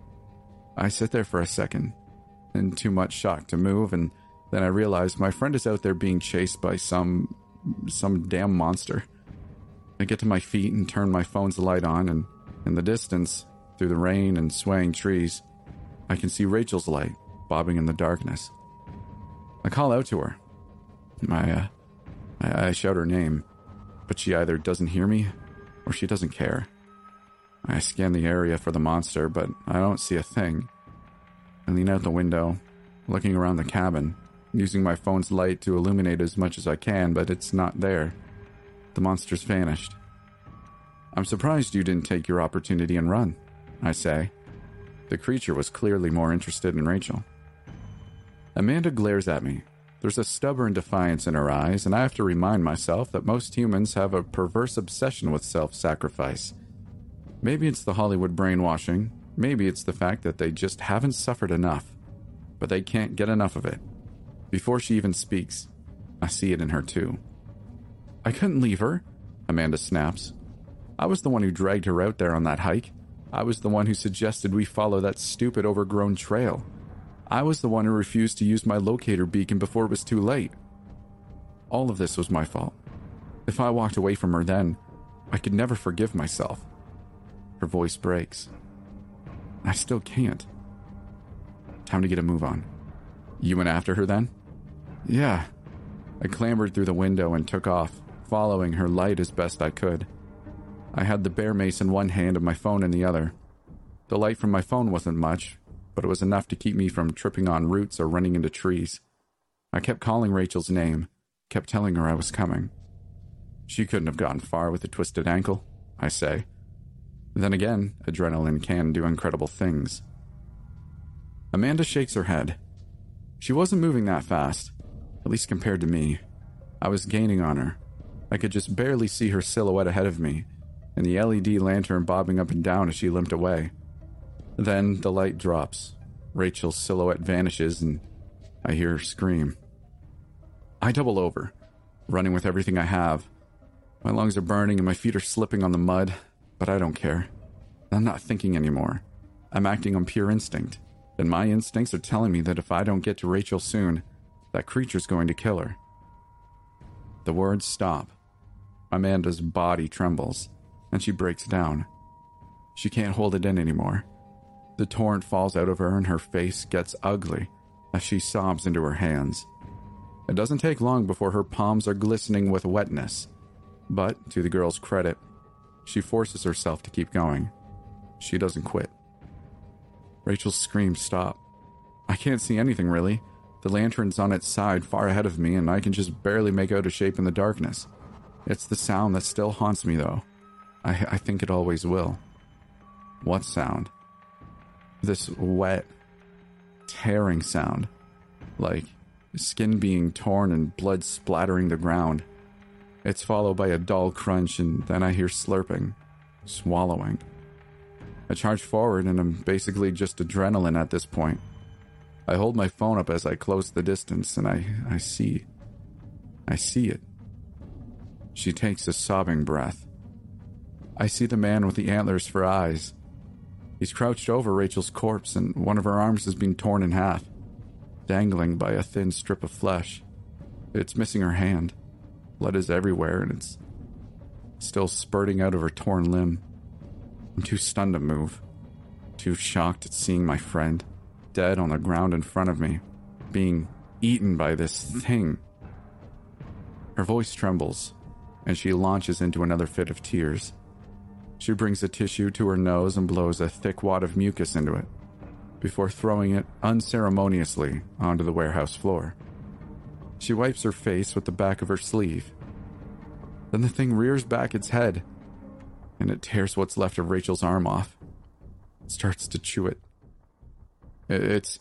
I sit there for a second, in too much shock to move, and then I realize my friend is out there being chased by some... some damn monster. I get to my feet and turn my phone's light on, and in the distance, through the rain and swaying trees, I can see Rachel's light bobbing in the darkness. I call out to her. I, uh, I, I shout her name, but she either doesn't hear me or she doesn't care. I scan the area for the monster, but I don't see a thing. I lean out the window, looking around the cabin, using my phone's light to illuminate as much as I can, but it's not there. The monster's vanished. I'm surprised you didn't take your opportunity and run, I say. The creature was clearly more interested in Rachel. Amanda glares at me. There's a stubborn defiance in her eyes, and I have to remind myself that most humans have a perverse obsession with self-sacrifice. Maybe it's the Hollywood brainwashing, maybe it's the fact that they just haven't suffered enough, but they can't get enough of it. Before she even speaks, I see it in her too. I couldn't leave her, Amanda snaps. I was the one who dragged her out there on that hike. I was the one who suggested we follow that stupid overgrown trail. I was the one who refused to use my locator beacon before it was too late. All of this was my fault. If I walked away from her then, I could never forgive myself. Her voice breaks. I still can't. Time to get a move on. You went after her then? Yeah. I clambered through the window and took off, following her light as best I could. I had the bear mace in one hand and my phone in the other. The light from my phone wasn't much, but it was enough to keep me from tripping on roots or running into trees. I kept calling Rachel's name, kept telling her I was coming. She couldn't have gotten far with a twisted ankle, I say. Then again, adrenaline can do incredible things. Amanda shakes her head. She wasn't moving that fast, at least compared to me. I was gaining on her. I could just barely see her silhouette ahead of me, and the L E D lantern bobbing up and down as she limped away. Then the light drops. Rachel's silhouette vanishes, and I hear her scream. I double over, running with everything I have. My lungs are burning and my feet are slipping on the mud, but I don't care. I'm not thinking anymore. I'm acting on pure instinct, and my instincts are telling me that if I don't get to Rachel soon, that creature's going to kill her. The words stop. Amanda's body trembles, and she breaks down. She can't hold it in anymore. The torrent falls out of her and her face gets ugly as she sobs into her hands. It doesn't take long before her palms are glistening with wetness, but to the girl's credit, she forces herself to keep going. She doesn't quit. Rachel's screams stop. I can't see anything really. The lantern's on its side far ahead of me and I can just barely make out a shape in the darkness. It's the sound that still haunts me though. I, I think it always will. What sound? This wet, tearing sound. Like skin being torn and blood splattering the ground. It's followed by a dull crunch and then I hear slurping, swallowing. I charge forward and I'm basically just adrenaline at this point. I hold my phone up as I close the distance and I, I see. I see it. She takes a sobbing breath. I see the man with the antlers for eyes. He's crouched over Rachel's corpse and one of her arms has been torn in half, dangling by a thin strip of flesh. It's missing her hand. Blood is everywhere and it's still spurting out of her torn limb. I'm too stunned to move, too shocked at seeing my friend dead on the ground in front of me, being eaten by this thing. Her voice trembles, and she launches into another fit of tears. She brings a tissue to her nose and blows a thick wad of mucus into it, before throwing it unceremoniously onto the warehouse floor. She wipes her face with the back of her sleeve. Then the thing rears back its head, and it tears what's left of Rachel's arm off. It starts to chew it. It's...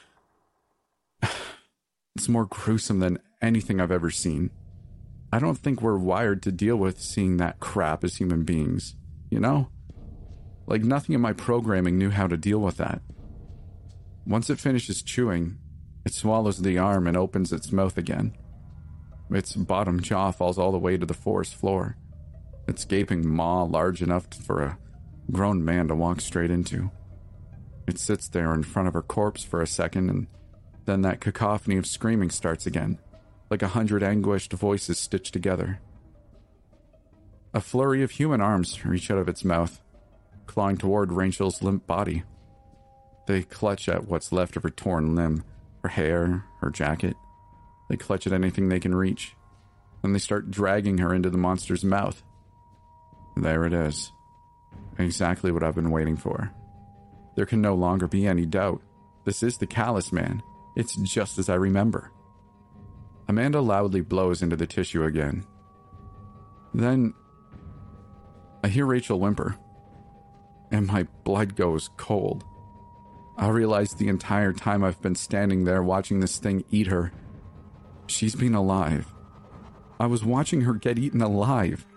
It's more gruesome than anything I've ever seen. I don't think we're wired to deal with seeing that crap as human beings, you know? Like nothing in my programming knew how to deal with that. Once it finishes chewing, it swallows the arm and opens its mouth again. Its bottom jaw falls all the way to the forest floor, its gaping maw large enough for a grown man to walk straight into. It sits there in front of her corpse for a second, and then that cacophony of screaming starts again, like a hundred anguished voices stitched together. A flurry of human arms reach out of its mouth, clawing toward Rachel's limp body. They clutch at what's left of her torn limb, her hair, her jacket. They clutch at anything they can reach. Then they start dragging her into the monster's mouth. There it is. Exactly what I've been waiting for. There can no longer be any doubt. This is the Callous Man. It's just as I remember. Amanda loudly blows into the tissue again. Then I hear Rachel whimper, and my blood goes cold. I realize the entire time I've been standing there watching this thing eat her, she's been alive. I was watching her get eaten alive.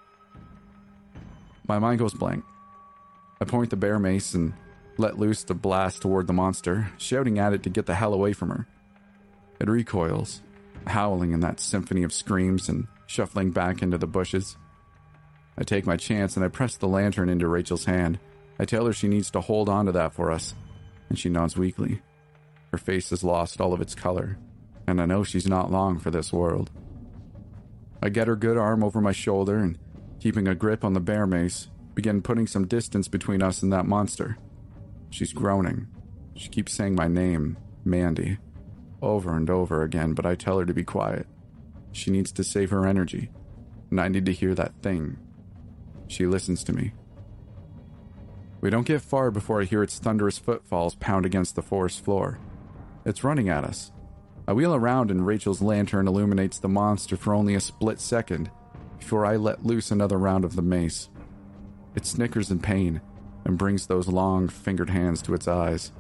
My mind goes blank. I point the bear mace and let loose the blast toward the monster, shouting at it to get the hell away from her. It recoils, howling in that symphony of screams and shuffling back into the bushes. I take my chance and I press the lantern into Rachel's hand. I tell her she needs to hold on to that for us, and she nods weakly. Her face has lost all of its color, and I know she's not long for this world. I get her good arm over my shoulder and keeping a grip on the bear mace, begin putting some distance between us and that monster. She's groaning. She keeps saying my name, Mandy, over and over again, but I tell her to be quiet. She needs to save her energy, and I need to hear that thing. She listens to me. We don't get far before I hear its thunderous footfalls pound against the forest floor. It's running at us. I wheel around and Rachel's lantern illuminates the monster for only a split second before I let loose another round of the mace. It snickers in pain and brings those long, fingered hands to its eyes.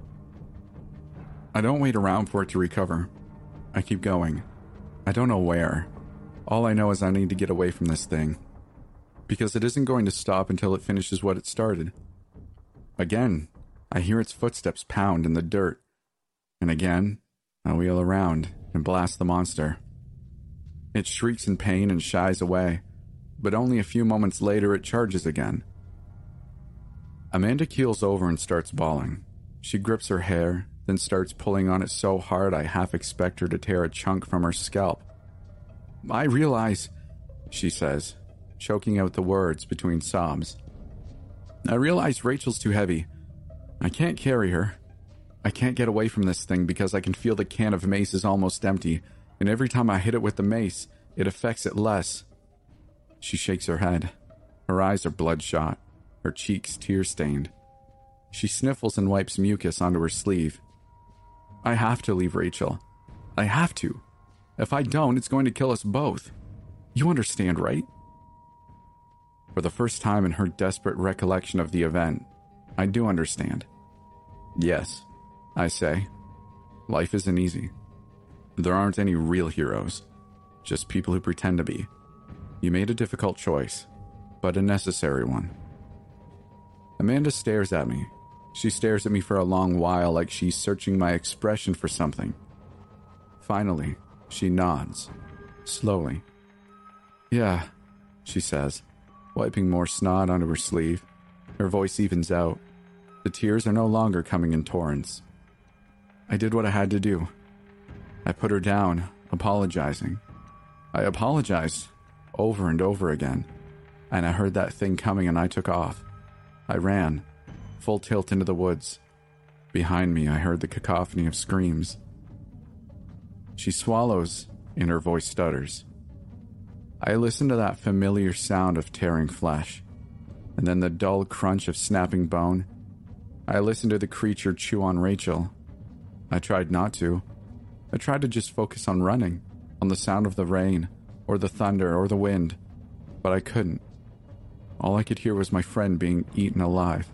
I don't wait around for it to recover. I keep going. I don't know where. All I know is I need to get away from this thing, because it isn't going to stop until it finishes what it started. Again, I hear its footsteps pound in the dirt, and again, I wheel around and blast the monster. It shrieks in pain and shies away, but only a few moments later it charges again. Amanda keels over and starts bawling. She grips her hair, then starts pulling on it so hard I half expect her to tear a chunk from her scalp. I realize, she says, choking out the words between sobs. I realize Rachel's too heavy. I can't carry her. I can't get away from this thing because I can feel the can of mace is almost empty, and every time I hit it with the mace, it affects it less. She shakes her head. Her eyes are bloodshot, her cheeks tear-stained. She sniffles and wipes mucus onto her sleeve. I have to leave Rachel. I have to. If I don't, it's going to kill us both. You understand, right? For the first time in her desperate recollection of the event, I do understand. Yes, I say. Life isn't easy. There aren't any real heroes, just people who pretend to be. You made a difficult choice, but a necessary one. Amanda stares at me. She stares at me for a long while like she's searching my expression for something. Finally, she nods, slowly. Yeah, she says, wiping more snot onto her sleeve. Her voice evens out. The tears are no longer coming in torrents. I did what I had to do. I put her down, apologizing. I apologized over and over again, and I heard that thing coming and I took off. I ran, full tilt into the woods. Behind me, I heard the cacophony of screams. She swallows, and her voice stutters. I listen to that familiar sound of tearing flesh, and then the dull crunch of snapping bone. I listen to the creature chew on Rachel. I tried not to. I tried to just focus on running, on the sound of the rain, or the thunder, or the wind, but I couldn't. All I could hear was my friend being eaten alive.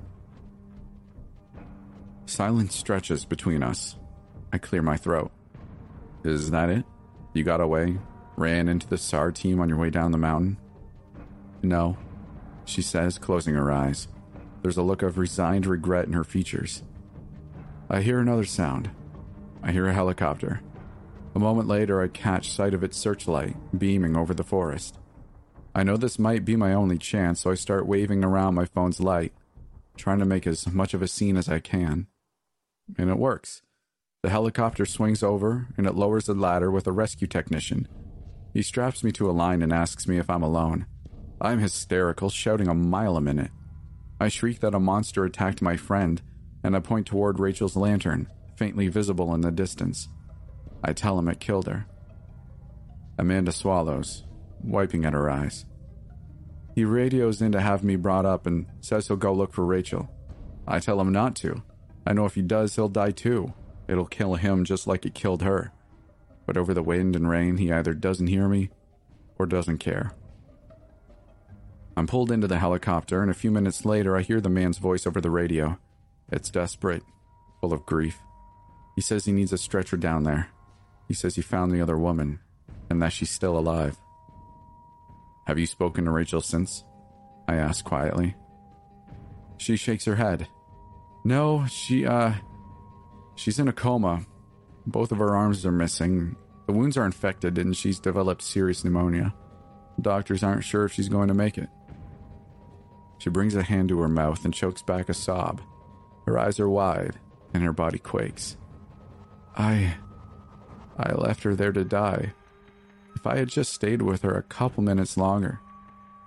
Silence stretches between us. I clear my throat. Is that it? You got away? Ran into the S A R team on your way down the mountain? No, she says, closing her eyes. There's a look of resigned regret in her features. I hear another sound. I hear a helicopter. A moment later, I catch sight of its searchlight beaming over the forest. I know this might be my only chance, so I start waving around my phone's light, trying to make as much of a scene as I can. And it works. The helicopter swings over, and it lowers the ladder with a rescue technician. He straps me to a line and asks me if I'm alone. I'm hysterical, shouting a mile a minute. I shriek that a monster attacked my friend, and I point toward Rachel's lantern, faintly visible in the distance. I tell him it killed her. Amanda swallows, wiping at her eyes. He radios in to have me brought up and says he'll go look for Rachel. I tell him not to. I know if he does, he'll die too. It'll kill him just like it killed her. But over the wind and rain, he either doesn't hear me or doesn't care. I'm pulled into the helicopter, and a few minutes later, I hear the man's voice over the radio. It's desperate, full of grief. He says he needs a stretcher down there. He says he found the other woman, and that she's still alive. Have you spoken to Rachel since? I ask quietly. She shakes her head. No, she, uh... she's in a coma. Both of her arms are missing. The wounds are infected, and she's developed serious pneumonia. Doctors aren't sure if she's going to make it. She brings a hand to her mouth and chokes back a sob. Her eyes are wide, and her body quakes. I... I left her there to die. If I had just stayed with her a couple minutes longer,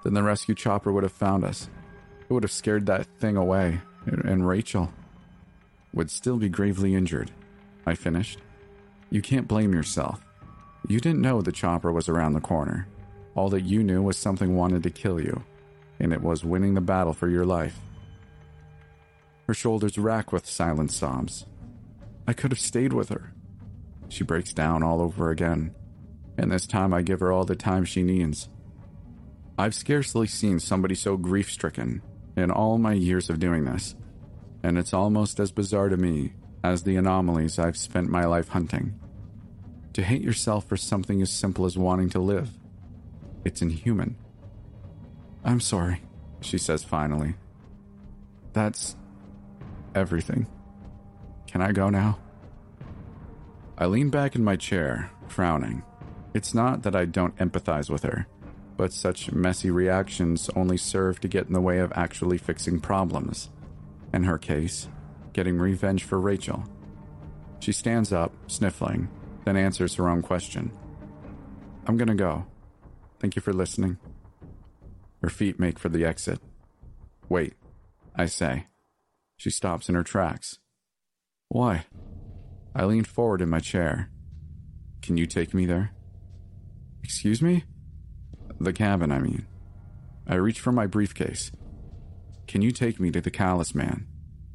Then the rescue chopper would have found us. It would have scared that thing away, and Rachel would still be gravely injured. I finished. You can't blame yourself. You didn't know the chopper was around the corner. All that you knew was something wanted to kill you, and it was winning the battle for your life. Her shoulders rack with silent sobs. I could have stayed with her. She breaks down all over again, and this time I give her all the time she needs. I've scarcely seen somebody so grief-stricken in all my years of doing this, and it's almost as bizarre to me as the anomalies I've spent my life hunting. To hate yourself for something as simple as wanting to live. It's inhuman. I'm sorry, she says finally. That's everything. Can I go now? I lean back in my chair, frowning. It's not that I don't empathize with her, but such messy reactions only serve to get in the way of actually fixing problems. In her case, getting revenge for Rachel. She stands up, sniffling, then answers her own question. I'm gonna go. Thank you for listening. Her feet make for the exit. Wait, I say. She stops in her tracks. Why? I lean forward in my chair. Can you take me there? Excuse me? The cabin, I mean. I reach for my briefcase. Can you take me to the Callous Man?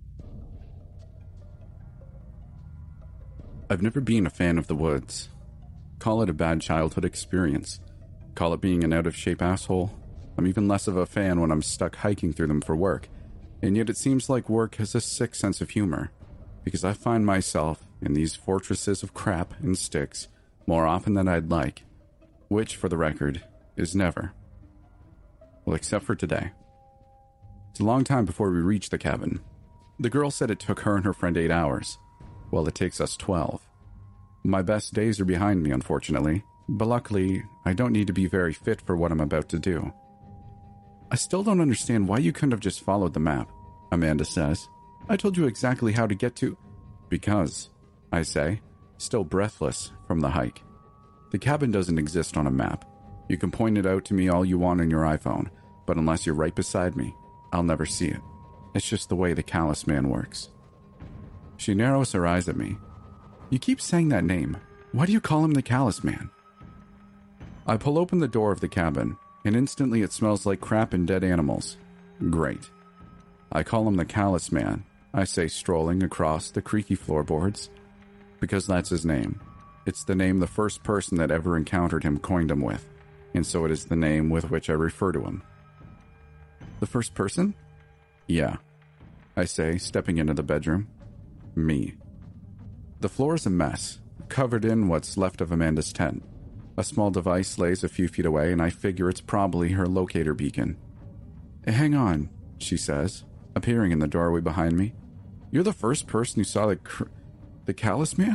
I've never been a fan of the woods. Call it a bad childhood experience. Call it being an out-of-shape asshole. I'm even less of a fan when I'm stuck hiking through them for work. And yet it seems like work has a sick sense of humor, because I find myself in these fortresses of crap and sticks more often than I'd like, which, for the record, is never. Well, except for today. It's a long time before we reach the cabin. The girl said it took her and her friend eight hours. Well, it takes us twelve. My best days are behind me, unfortunately, but luckily, I don't need to be very fit for what I'm about to do. I still don't understand why you couldn't have just followed the map, Amanda says. I told you exactly how to get to... Because, I say, still breathless from the hike. The cabin doesn't exist on a map. You can point it out to me all you want on your iPhone, but unless you're right beside me, I'll never see it. It's just the way the Callous Man works. She narrows her eyes at me. You keep saying that name. Why do you call him the Callous Man? I pull open the door of the cabin, and instantly it smells like crap and dead animals. Great. I call him the Callous Man, I say, strolling across the creaky floorboards. Because that's his name. It's the name the first person that ever encountered him coined him with, and so it is the name with which I refer to him. The first person? Yeah, I say, stepping into the bedroom. Me. The floor is a mess, covered in what's left of Amanda's tent. A small device lays a few feet away, and I figure it's probably her locator beacon. Hey, hang on, she says, appearing in the doorway behind me. You're the first person who saw the cr- the Callous Man?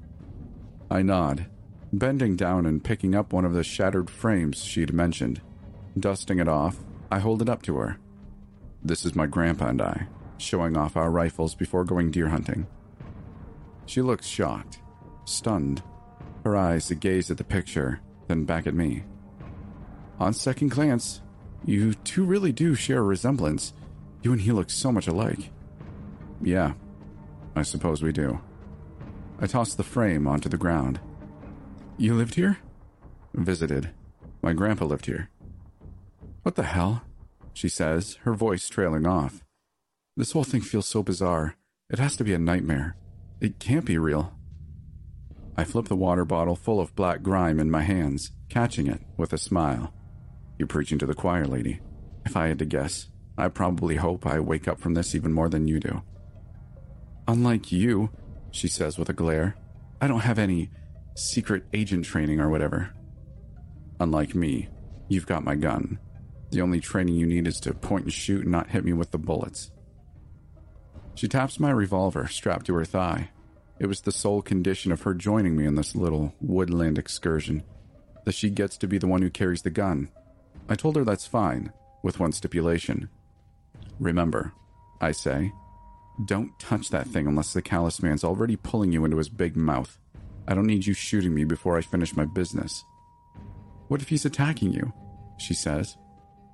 I nod, bending down and picking up one of the shattered frames she'd mentioned. Dusting it off, I hold it up to her. This is my grandpa and I, showing off our rifles before going deer hunting. She looks shocked, stunned, her eyes gaze at the picture, then back at me. On second glance, you two really do share a resemblance. You and he look so much alike. Yeah, I suppose we do. I toss the frame onto the ground. You lived here? Visited. My grandpa lived here. What the hell? She says, her voice trailing off. This whole thing feels so bizarre. It has to be a nightmare. It can't be real. I flip the water bottle full of black grime in my hands, catching it with a smile. You're preaching to the choir, lady. If I had to guess, I probably hope I wake up from this even more than you do. Unlike you, she says with a glare, I don't have any secret agent training or whatever. Unlike me, you've got my gun. The only training you need is to point and shoot and not hit me with the bullets. She taps my revolver strapped to her thigh. It was the sole condition of her joining me in this little woodland excursion, that she gets to be the one who carries the gun. I told her that's fine, with one stipulation. Remember, I say, don't touch that thing unless the Callous Man's already pulling you into his big mouth. I don't need you shooting me before I finish my business. What if he's attacking you? She says.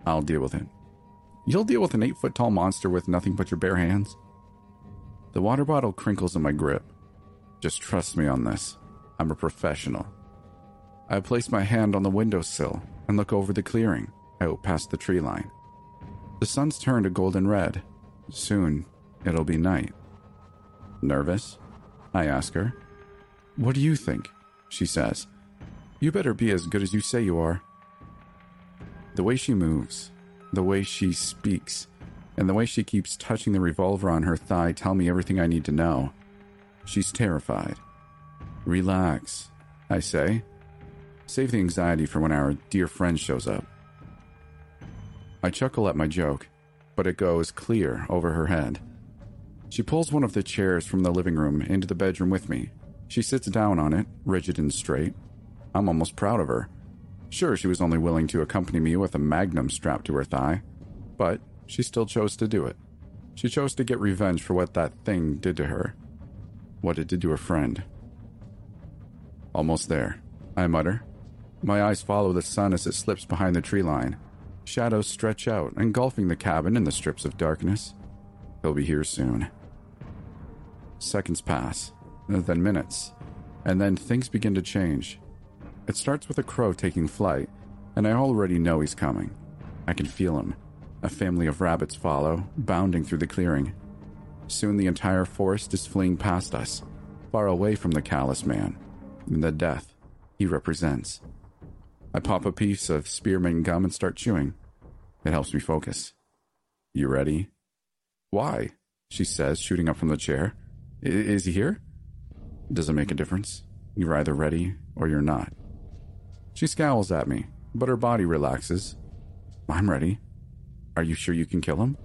I'll deal with it. You'll deal with an eight-foot-tall monster with nothing but your bare hands? The water bottle crinkles in my grip. Just trust me on this. I'm a professional. I place my hand on the windowsill and look over the clearing, out past the tree line. The sun's turned a golden red. Soon, it'll be night. Nervous? I ask her. What do you think? She says. You better be as good as you say you are. The way she moves, the way she speaks, and the way she keeps touching the revolver on her thigh tell me everything I need to know. She's terrified. Relax, I say. Save the anxiety for when our dear friend shows up. I chuckle at my joke, but it goes clear over her head. She pulls one of the chairs from the living room into the bedroom with me. She sits down on it, rigid and straight. I'm almost proud of her. Sure, she was only willing to accompany me with a magnum strapped to her thigh, but she still chose to do it. She chose to get revenge for what that thing did to her. What it did to her friend. Almost there, I mutter. My eyes follow the sun as it slips behind the tree line. Shadows stretch out, engulfing the cabin in the strips of darkness. He'll be here soon. Seconds pass, then minutes, and then things begin to change. It starts with a crow taking flight, and I already know he's coming. I can feel him. A family of rabbits follow, bounding through the clearing. Soon the entire forest is fleeing past us, far away from the callous man, and the death he represents. I pop a piece of spearmint gum and start chewing. It helps me focus. You ready? Why? She says, shooting up from the chair. I- is he here? Does it make a difference? You're either ready or you're not. She scowls at me, but her body relaxes. I'm ready. Are you sure you can kill him?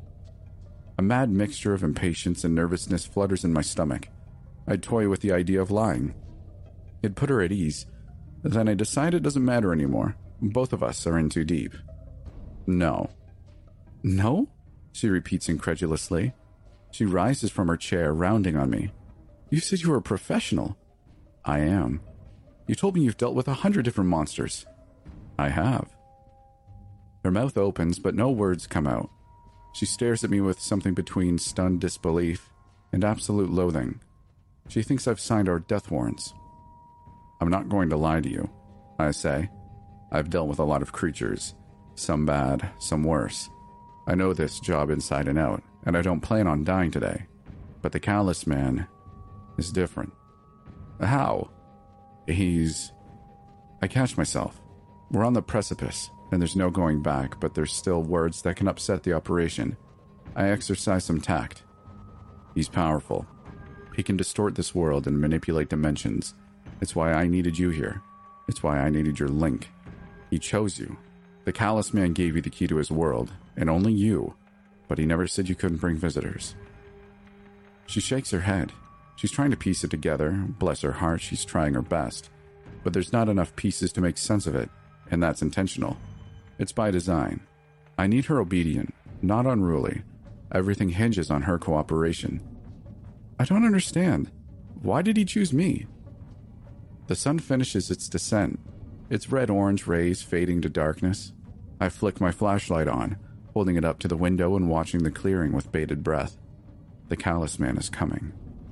A mad mixture of impatience and nervousness flutters in my stomach. I toy with the idea of lying. It put her at ease. Then I decide it doesn't matter anymore. Both of us are in too deep. No. No? She repeats incredulously. She rises from her chair, rounding on me. You said you were a professional. I am. You told me you've dealt with a hundred different monsters. I have. Her mouth opens, but no words come out. She stares at me with something between stunned disbelief and absolute loathing. She thinks I've signed our death warrants. I'm not going to lie to you, I say. I've dealt with a lot of creatures. Some bad, some worse. I know this job inside and out, and I don't plan on dying today. But the callous man is different. How? He's... I catch myself. We're on the precipice, and there's no going back, but there's still words that can upset the operation. I exercise some tact. He's powerful. He can distort this world and manipulate dimensions. It's why I needed you here. It's why I needed your link. He chose you. The callous man gave you the key to his world, and only you, but he never said you couldn't bring visitors. She shakes her head. She's trying to piece it together. Bless her heart, she's trying her best. But there's not enough pieces to make sense of it, and that's intentional. It's by design. I need her obedient, not unruly. Everything hinges on her cooperation. I don't understand. Why did he choose me? The sun finishes its descent, its red-orange rays fading to darkness. I flick my flashlight on, holding it up to the window and watching the clearing with bated breath. The callous man is coming.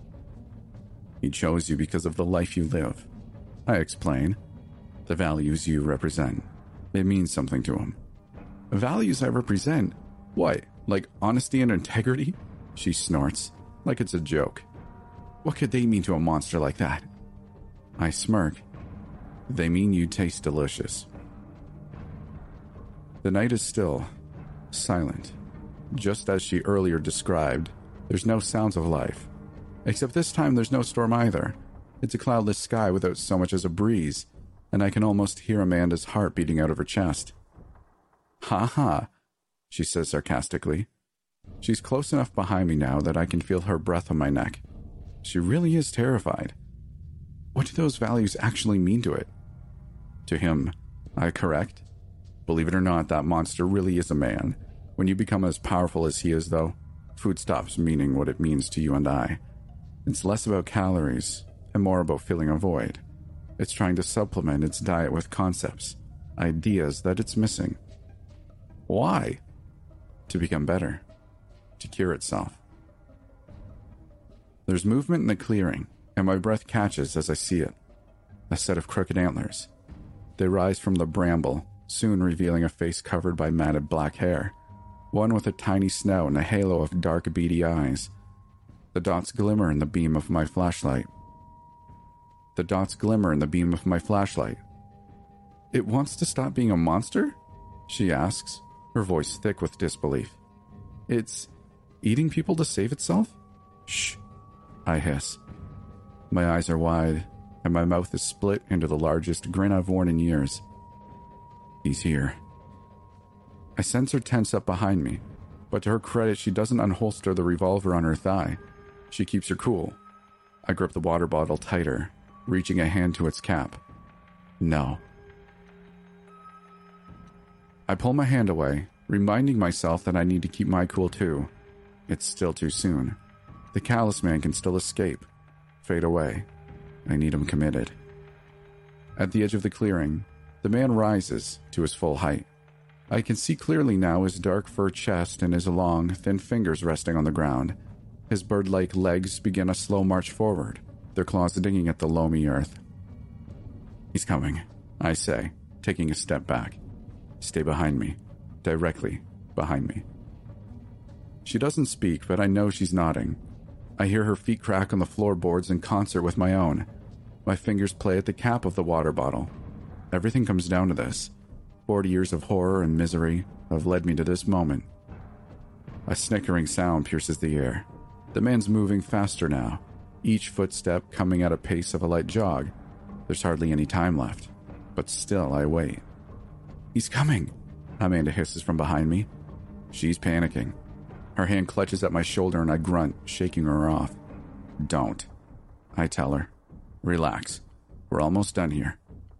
He chose you because of the life you live. I explain. The values you represent. It means something to him. Values I represent? What, like honesty and integrity? She snorts, like it's a joke. What could they mean to a monster like that? I smirk. They mean you taste delicious. The night is still, silent. Just as she earlier described, there's no sounds of life. Except this time there's no storm either. It's a cloudless sky without so much as a breeze, and I can almost hear Amanda's heart beating out of her chest. Ha ha, she says sarcastically. She's close enough behind me now that I can feel her breath on my neck. She really is terrified. What do those values actually mean to it? To him, I correct. Believe it or not, that monster really is a man. When you become as powerful as he is, though, food stops meaning what it means to you and I. It's less about calories and more about filling a void. It's trying to supplement its diet with concepts, ideas that it's missing. Why? To become better. To cure itself. There's movement in the clearing, and my breath catches as I see it. A set of crooked antlers. They rise from the bramble, soon revealing a face covered by matted black hair. One with a tiny snout and a halo of dark, beady eyes. The dots glimmer in the beam of my flashlight. The dots glimmer in the beam of my flashlight. It wants to stop being a monster? She asks, her voice thick with disbelief. It's eating people to save itself? Shh, I hiss. My eyes are wide, and my mouth is split into the largest grin I've worn in years. He's here. I sense her tense up behind me, but to her credit, she doesn't unholster the revolver on her thigh. She keeps her cool. I grip the water bottle tighter, reaching a hand to its cap. No. I pull my hand away, reminding myself that I need to keep my cool too. It's still too soon. The callous man can still escape, fade away. I need him committed. At the edge of the clearing, the man rises to his full height. I can see clearly now his dark fur chest and his long, thin fingers resting on the ground. His bird-like legs begin a slow march forward, their claws digging at the loamy earth. He's coming, I say, taking a step back. Stay behind me, directly behind me. She doesn't speak, but I know she's nodding. I hear her feet crack on the floorboards in concert with my own. My fingers play at the cap of the water bottle. Everything comes down to this. Forty years of horror and misery have led me to this moment. A snickering sound pierces the air. The man's moving faster now, each footstep coming at a pace of a light jog. There's hardly any time left, but still I wait. He's coming, Amanda hisses from behind me. She's panicking. Her hand clutches at my shoulder and I grunt, shaking her off. Don't, I tell her. Relax. We're almost done here.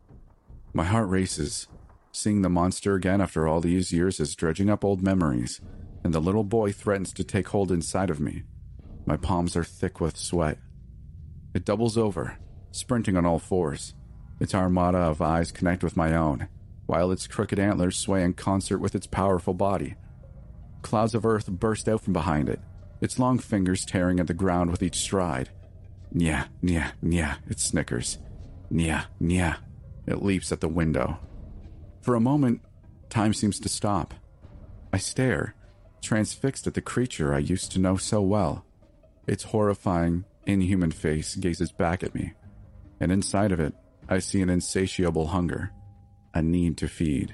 My heart races. Seeing the monster again after all these years is dredging up old memories, and the little boy threatens to take hold inside of me. My palms are thick with sweat. It doubles over, sprinting on all fours. Its armada of eyes connect with my own, while its crooked antlers sway in concert with its powerful body. Clouds of earth burst out from behind it, its long fingers tearing at the ground with each stride. Nya, nya, nya, it snickers. Nya, nya. It leaps at the window. For a moment, time seems to stop. I stare, transfixed at the creature I used to know so well. Its horrifying, inhuman face gazes back at me, and inside of it, I see an insatiable hunger, a need to feed.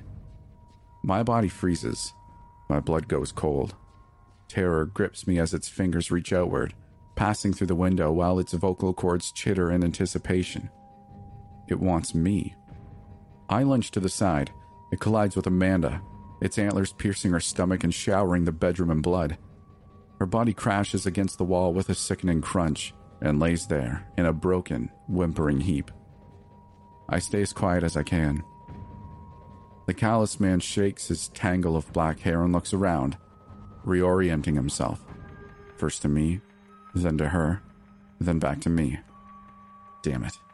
My body freezes. My blood goes cold. Terror grips me as its fingers reach outward, passing through the window while its vocal cords chitter in anticipation. It wants me. I lunge to the side. It collides with Amanda, its antlers piercing her stomach and showering the bedroom in blood. Her body crashes against the wall with a sickening crunch and lays there in a broken, whimpering heap. I stay as quiet as I can. The callous man shakes his tangle of black hair and looks around, reorienting himself. First to me, then to her, then back to me. Damn it.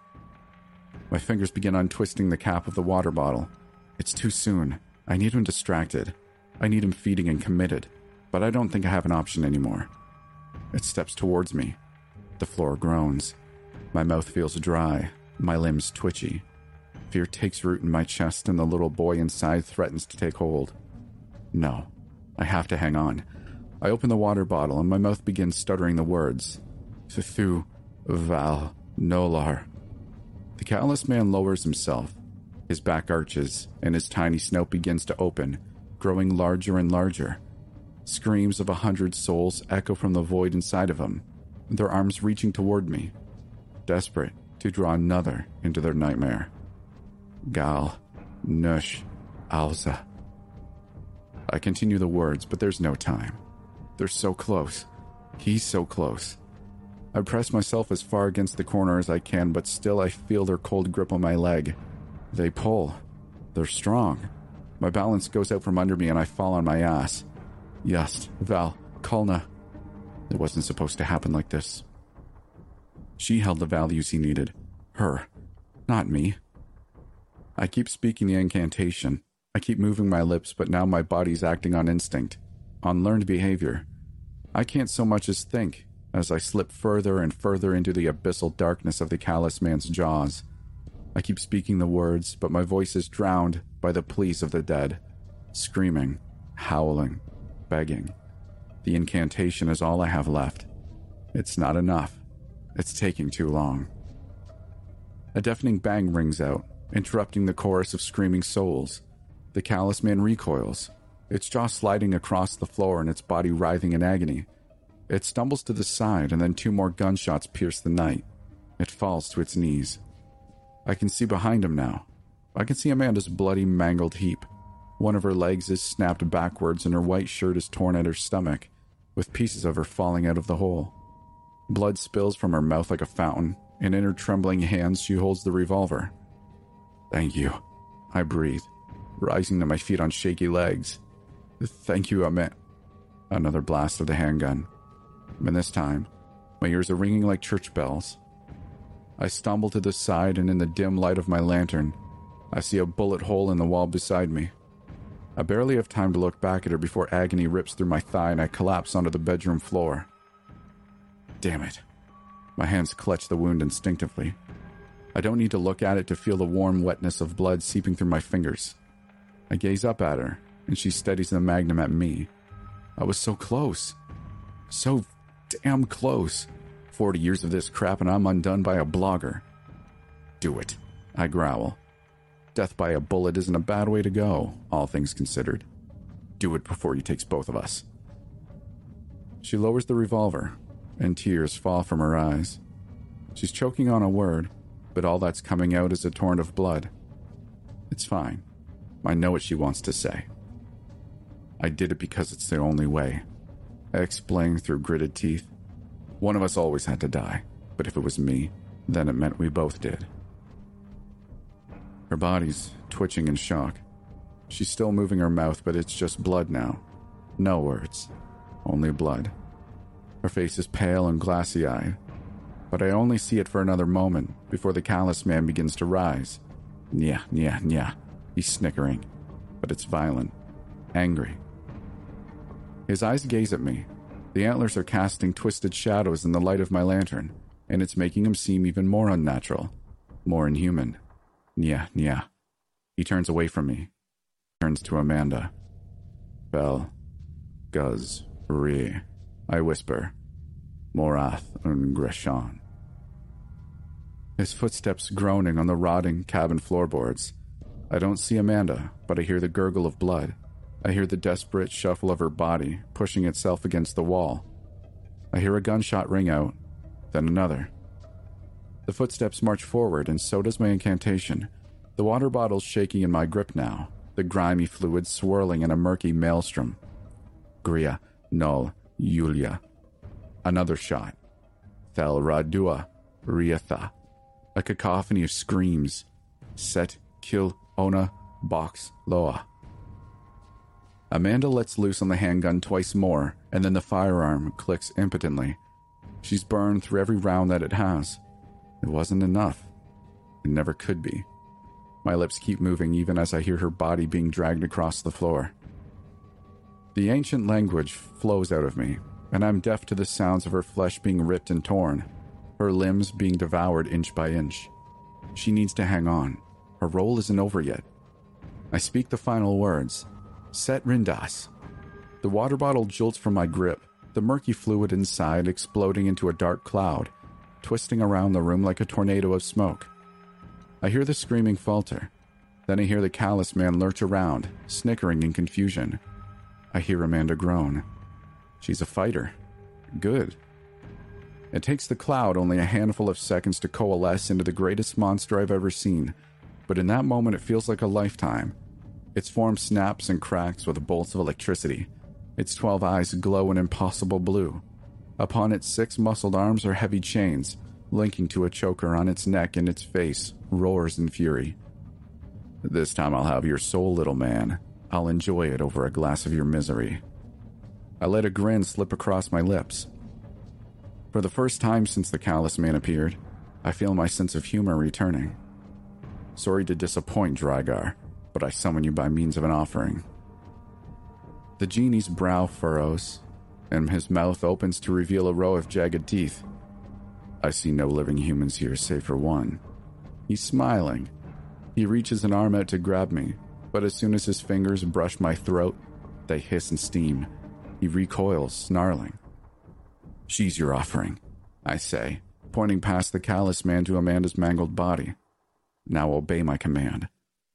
My fingers begin untwisting the cap of the water bottle. It's too soon. I need him distracted. I need him feeding and committed, but I don't think I have an option anymore. It steps towards me. The floor groans. My mouth feels dry, my limbs twitchy. Fear takes root in my chest and the little boy inside threatens to take hold. No, I have to hang on. I open the water bottle and my mouth begins stuttering the words. Thu, Val, Nolar. The callous man lowers himself. His back arches, and his tiny snout begins to open, growing larger and larger. Screams of a hundred souls echo from the void inside of him, their arms reaching toward me, desperate to draw another into their nightmare. Gal, Nush, Alza. I continue the words, but there's no time. They're so close. He's so close. I press myself as far against the corner as I can, but still I feel their cold grip on my leg. They pull. They're strong. My balance goes out from under me and I fall on my ass. Yust, Val, Kulna. It wasn't supposed to happen like this. She held the values he needed. Her. Not me. I keep speaking the incantation, I keep moving my lips, but now my body's acting on instinct, on learned behavior. I can't so much as think as I slip further and further into the abyssal darkness of the callous man's jaws. I keep speaking the words, but my voice is drowned by the pleas of the dead, screaming, howling, begging. The incantation is all I have left. It's not enough. It's taking too long. A deafening bang rings out, interrupting the chorus of screaming souls. The callous man recoils, its jaw sliding across the floor and its body writhing in agony. It stumbles to the side, and then two more gunshots pierce the night. It falls to its knees. I can see behind him now. I can see Amanda's bloody, mangled heap. One of her legs is snapped backwards, and her white shirt is torn at her stomach, with pieces of her falling out of the hole. Blood spills from her mouth like a fountain, and in her trembling hands she holds the revolver. "Thank you," I breathe, rising to my feet on shaky legs. "Thank you, Aman." Another blast of the handgun. And this time, my ears are ringing like church bells. I stumble to the side, and in the dim light of my lantern, I see a bullet hole in the wall beside me. I barely have time to look back at her before agony rips through my thigh and I collapse onto the bedroom floor. Damn it. My hands clutch the wound instinctively. I don't need to look at it to feel the warm wetness of blood seeping through my fingers. I gaze up at her, and she steadies the magnum at me. I was so close. So damn close. Forty years of this crap and I'm undone by a blogger. "Do it," I growl. Death by a bullet isn't a bad way to go, all things considered. Do it before he takes both of us. She lowers the revolver, and tears fall from her eyes. She's choking on a word, but all that's coming out is a torrent of blood. It's fine. I know what she wants to say. "I did it because it's the only way," I explain through gritted teeth. "One of us always had to die, but if it was me, then it meant we both did." Her body's twitching in shock. She's still moving her mouth, but it's just blood now. No words, only blood. Her face is pale and glassy-eyed, but I only see it for another moment before the callous man begins to rise. Nya, nya, nya. He's snickering, but it's violent, angry. His eyes gaze at me. The antlers are casting twisted shadows in the light of my lantern, and it's making him seem even more unnatural, more inhuman. Nya, nya. He turns away from me, turns to Amanda. "Bel, Guz, Re," I whisper. "Morath un Greshon." His footsteps groaning on the rotting cabin floorboards. I don't see Amanda, but I hear the gurgle of blood. I hear the desperate shuffle of her body pushing itself against the wall. I hear a gunshot ring out, then another. The footsteps march forward, and so does my incantation. The water bottle's shaking in my grip now, the grimy fluid swirling in a murky maelstrom. Gria, Null, Yulia. Another shot. Thel Radua, Riatha. A cacophony of screams. Set, kill, Ona, box, Loa. Amanda lets loose on the handgun twice more, and then the firearm clicks impotently. She's burned through every round that it has. It wasn't enough. It never could be. My lips keep moving even as I hear her body being dragged across the floor. The ancient language flows out of me, and I'm deaf to the sounds of her flesh being ripped and torn, her limbs being devoured inch by inch. She needs to hang on. Her role isn't over yet. I speak the final words. Set Rindas. The water bottle jolts from my grip, the murky fluid inside exploding into a dark cloud, twisting around the room like a tornado of smoke. I hear the screaming falter. Then I hear the callous man lurch around, snickering in confusion. I hear Amanda groan. She's a fighter. Good. It takes the cloud only a handful of seconds to coalesce into the greatest monster I've ever seen, but in that moment it feels like a lifetime. Its form snaps and cracks with bolts of electricity. Its twelve eyes glow an impossible blue. Upon its six muscled arms are heavy chains, linking to a choker on its neck, and its face roars in fury. "This time I'll have your soul, little man. I'll enjoy it over a glass of your misery." I let a grin slip across my lips. For the first time since the callous man appeared, I feel my sense of humor returning. "Sorry to disappoint, Drygar, but I summon you by means of an offering." The genie's brow furrows, and his mouth opens to reveal a row of jagged teeth. I see no living humans here save for one. He's smiling. He reaches an arm out to grab me, but as soon as his fingers brush my throat, they hiss and steam. He recoils, snarling. "She's your offering," I say, pointing past the callous man to Amanda's mangled body. "Now obey my command."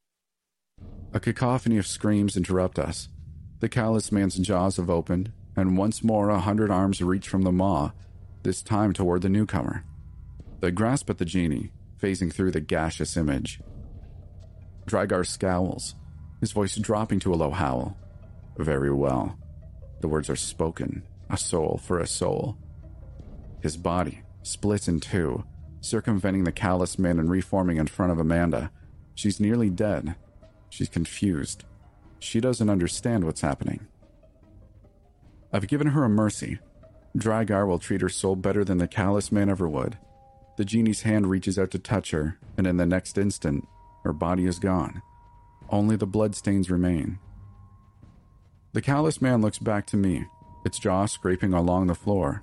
A cacophony of screams interrupt us. The callous man's jaws have opened, and once more a hundred arms reach from the maw, this time toward the newcomer. They grasp at the genie, phasing through the gaseous image. Drygar scowls, his voice dropping to a low howl. "Very well." The words are spoken, a soul for a soul. His body splits in two, circumventing the callous man and reforming in front of Amanda. She's nearly dead. She's confused. She doesn't understand what's happening. I've given her a mercy. Drygar will treat her soul better than the callous man ever would. The genie's hand reaches out to touch her, and in the next instant, her body is gone. Only the bloodstains remain. The callous man looks back to me, its jaw scraping along the floor.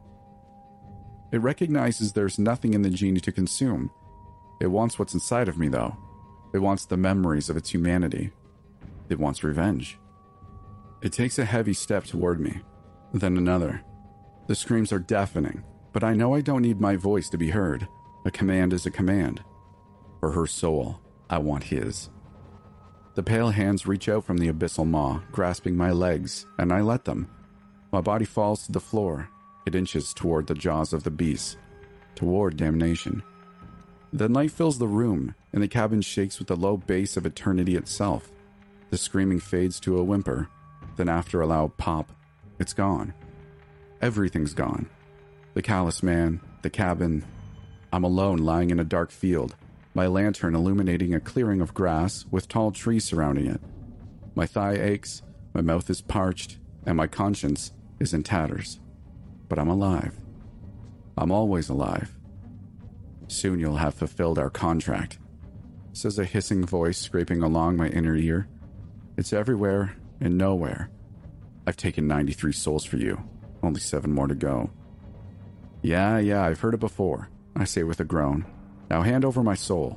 It recognizes there's nothing in the genie to consume. It wants what's inside of me, though. It wants the memories of its humanity. It wants revenge. It takes a heavy step toward me, then another. The screams are deafening, but I know I don't need my voice to be heard. A command is a command. For her soul, I want his. The pale hands reach out from the abyssal maw, grasping my legs, and I let them. My body falls to the floor. It inches toward the jaws of the beast, toward damnation. The night fills the room, and the cabin shakes with the low bass of eternity itself. The screaming fades to a whimper, then after a loud pop, it's gone. Everything's gone. The callous man, the cabin. I'm alone lying in a dark field, my lantern illuminating a clearing of grass with tall trees surrounding it. My thigh aches, my mouth is parched, and my conscience is in tatters. But I'm alive. I'm always alive. "Soon you'll have fulfilled our contract," says a hissing voice scraping along my inner ear. It's everywhere and nowhere. "I've taken ninety-three souls for you. Only seven more to go." Yeah, yeah, I've heard it before, I say with a groan. "Now hand over my soul."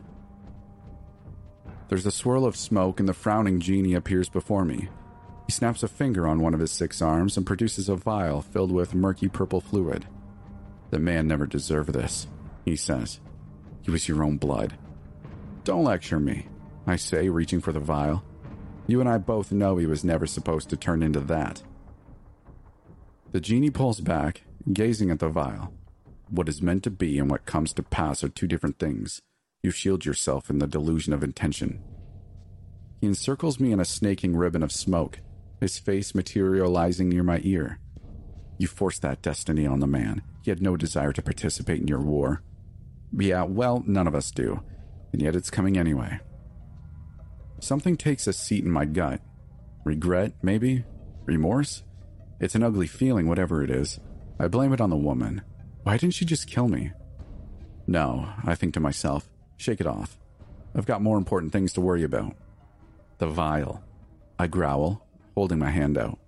There's a swirl of smoke and the frowning genie appears before me. He snaps a finger on one of his six arms and produces a vial filled with murky purple fluid. "The man never deserved this," he says. "He was your own blood." "Don't lecture me," I say, reaching for the vial. "You and I both know he was never supposed to turn into that." The genie pulls back, gazing at the vial. What is meant to be and what comes to pass are two different things. You shield yourself in the delusion of intention. He encircles me in a snaking ribbon of smoke, his face materializing near my ear. "You forced that destiny on the man. He had no desire to participate in your war." "Yeah, well, none of us do, and yet it's coming anyway." Something takes a seat in my gut. Regret, maybe? Remorse? It's an ugly feeling, whatever it is. I blame it on the woman. Why didn't she just kill me? No, I think to myself, shake it off. I've got more important things to worry about. The vial. I growl, holding my hand out.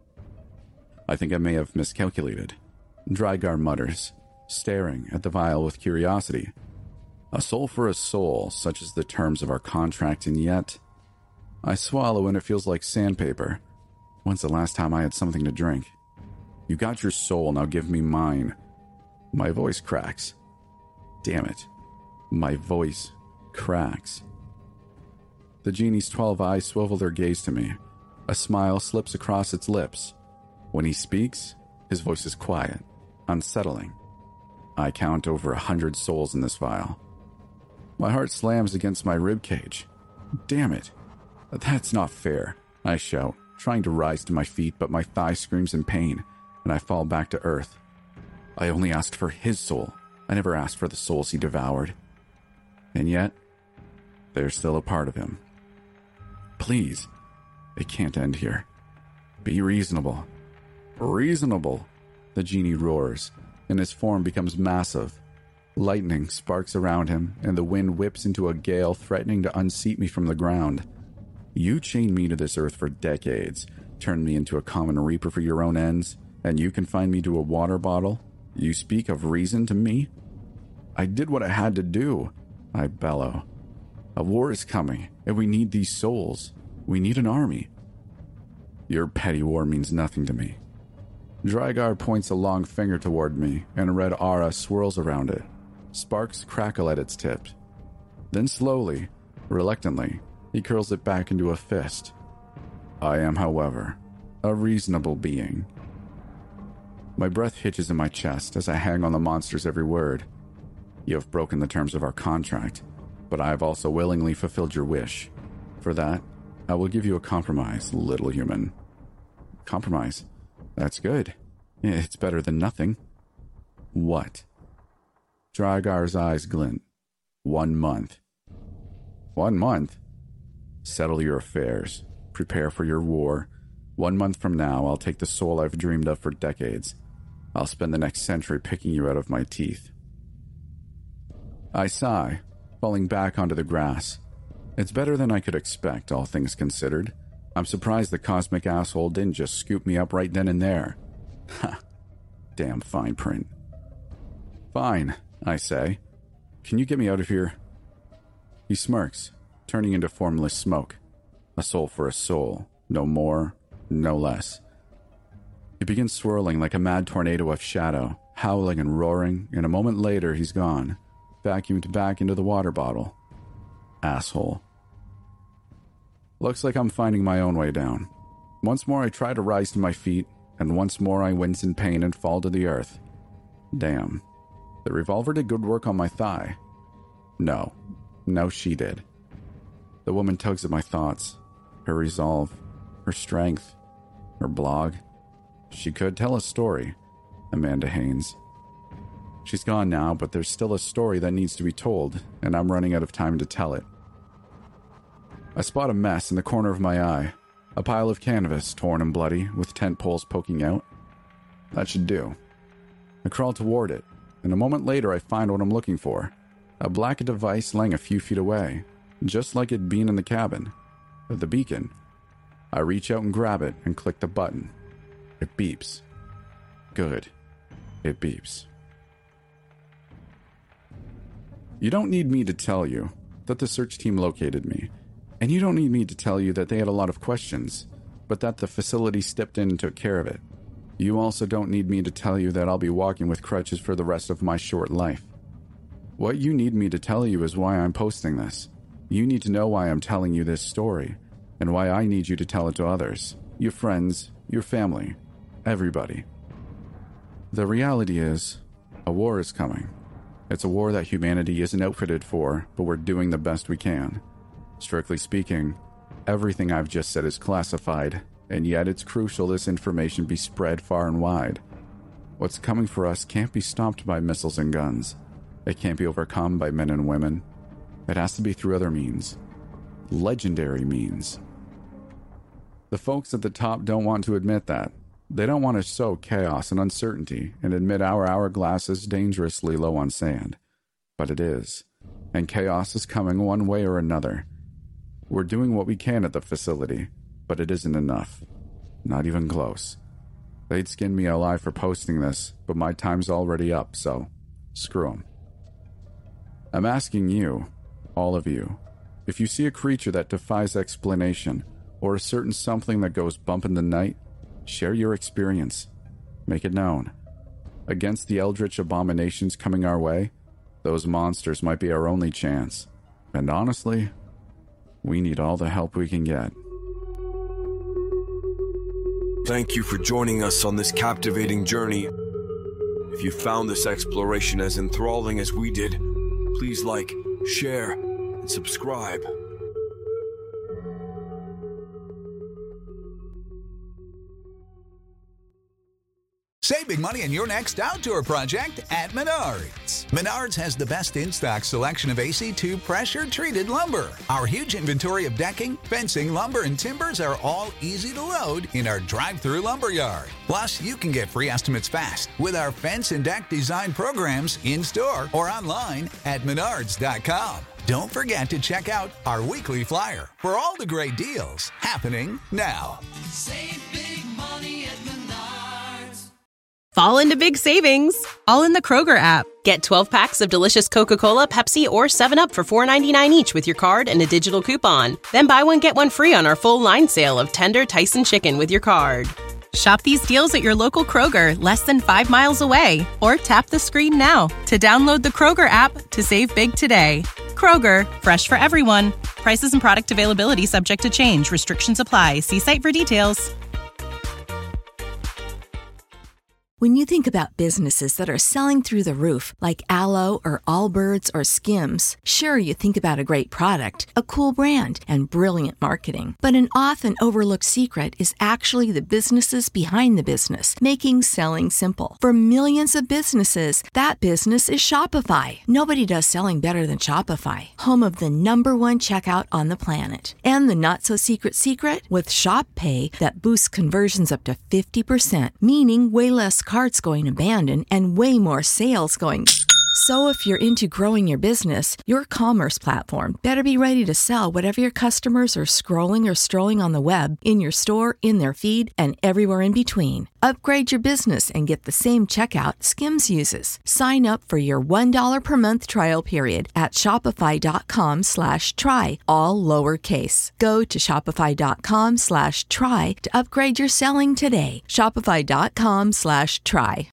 "I think I may have miscalculated," Drygar mutters, staring at the vial with curiosity. "A soul for a soul, such as the terms of our contract, and yet..." I swallow and it feels like sandpaper. When's the last time I had something to drink? "You got your soul, now give me mine." My voice cracks. Damn it. My voice cracks. The genie's twelve eyes swivel their gaze to me. A smile slips across its lips. When he speaks, his voice is quiet, unsettling. I count over a hundred souls in this vial. My heart slams against my ribcage. Damn it. That's not fair, I shout, trying to rise to my feet, but my thigh screams in pain, and I fall back to earth. I only asked for his soul. I never asked for the souls he devoured. And yet, they're still a part of him. Please, it can't end here. Be reasonable. Reasonable, the genie roars, and his form becomes massive. Lightning sparks around him, and the wind whips into a gale threatening to unseat me from the ground. You chained me to this earth for decades, turned me into a common reaper for your own ends, and you confined me to a water bottle? You speak of reason to me? I did what I had to do, I bellow. A war is coming, and we need these souls. We need an army. Your petty war means nothing to me. Drygar points a long finger toward me, and a red aura swirls around it. Sparks crackle at its tip. Then slowly, reluctantly, he curls it back into a fist. I am, however, a reasonable being. My breath hitches in my chest as I hang on the monster's every word. You have broken the terms of our contract, but I have also willingly fulfilled your wish. For that, I will give you a compromise, little human. Compromise? That's good. It's better than nothing. What? Drygar's eyes glint. One month. One month? Settle your affairs. Prepare for your war. One month from now, I'll take the soul I've dreamed of for decades. I'll spend the next century picking you out of my teeth. I sigh, falling back onto the grass. It's better than I could expect, all things considered. I'm surprised the cosmic asshole didn't just scoop me up right then and there. Ha! Damn fine print. Fine, I say. Can you get me out of here? He smirks, turning into formless smoke. A soul for a soul. No more, no less. He begins swirling like a mad tornado of shadow, howling and roaring, and a moment later he's gone, vacuumed back into the water bottle. Asshole. Looks like I'm finding my own way down. Once more I try to rise to my feet, and once more I wince in pain and fall to the earth. Damn. The revolver did good work on my thigh. No. No, she did. The woman tugs at my thoughts. Her resolve. Her strength. Her blog. She could tell a story. Amanda Haynes. She's gone now, but there's still a story that needs to be told, and I'm running out of time to tell it. I spot a mess in the corner of my eye. A pile of canvas, torn and bloody, with tent poles poking out. That should do. I crawl toward it, and a moment later I find what I'm looking for. A black device laying a few feet away, just like it'd been in the cabin. The beacon. I reach out and grab it and click the button. It beeps. Good. It beeps. You don't need me to tell you that the search team located me. And you don't need me to tell you that they had a lot of questions, but that the facility stepped in and took care of it. You also don't need me to tell you that I'll be walking with crutches for the rest of my short life. What you need me to tell you is why I'm posting this. You need to know why I'm telling you this story, and why I need you to tell it to others, your friends, your family, everybody. The reality is, a war is coming. It's a war that humanity isn't outfitted for, but we're doing the best we can. Strictly speaking, everything I've just said is classified, and yet it's crucial this information be spread far and wide. What's coming for us can't be stopped by missiles and guns. It can't be overcome by men and women. It has to be through other means. Legendary means. The folks at the top don't want to admit that. They don't want to sow chaos and uncertainty and admit our hourglass is dangerously low on sand. But it is. And chaos is coming one way or another. We're doing what we can at the facility, but it isn't enough. Not even close. They'd skin me alive for posting this, but my time's already up, so screw 'em. I'm asking you, all of you, if you see a creature that defies explanation, or a certain something that goes bump in the night, share your experience. Make it known. Against the eldritch abominations coming our way, those monsters might be our only chance. And honestly, we need all the help we can get. Thank you for joining us on this captivating journey. If you found this exploration as enthralling as we did, please like, share, and subscribe. Save big money on your next outdoor project at Menards. Menards has the best in-stock selection of A C two pressure-treated lumber. Our huge inventory of decking, fencing, lumber, and timbers are all easy to load in our drive-through lumber yard. Plus, you can get free estimates fast with our fence and deck design programs in-store or online at menards dot com. Don't forget to check out our weekly flyer for all the great deals happening now. Save big money at Menards. Fall into big savings, all in the Kroger app. Get twelve packs of delicious Coca-Cola, Pepsi, or seven up for four ninety-nine each with your card and a digital coupon. Then buy one, get one free on our full line sale of tender Tyson chicken with your card. Shop these deals at your local Kroger, less than five miles away. Or tap the screen now to download the Kroger app to save big today. Kroger, fresh for everyone. Prices and product availability subject to change. Restrictions apply. See site for details. When you think about businesses that are selling through the roof, like Aloe or Allbirds or Skims, sure, you think about a great product, a cool brand, and brilliant marketing. But an often overlooked secret is actually the businesses behind the business, making selling simple. For millions of businesses, that business is Shopify. Nobody does selling better than Shopify, home of the number one checkout on the planet. And the not-so-secret secret? With Shop Pay that boosts conversions up to fifty percent, meaning way less carts going abandoned and way more sales going. So if you're into growing your business, your commerce platform better be ready to sell whatever your customers are scrolling or strolling on the web, in your store, in their feed, and everywhere in between. Upgrade your business and get the same checkout Skims uses. Sign up for your one dollar per month trial period at shopify.com slash try, all lowercase. Go to shopify.com slash try to upgrade your selling today. Shopify.com slash try.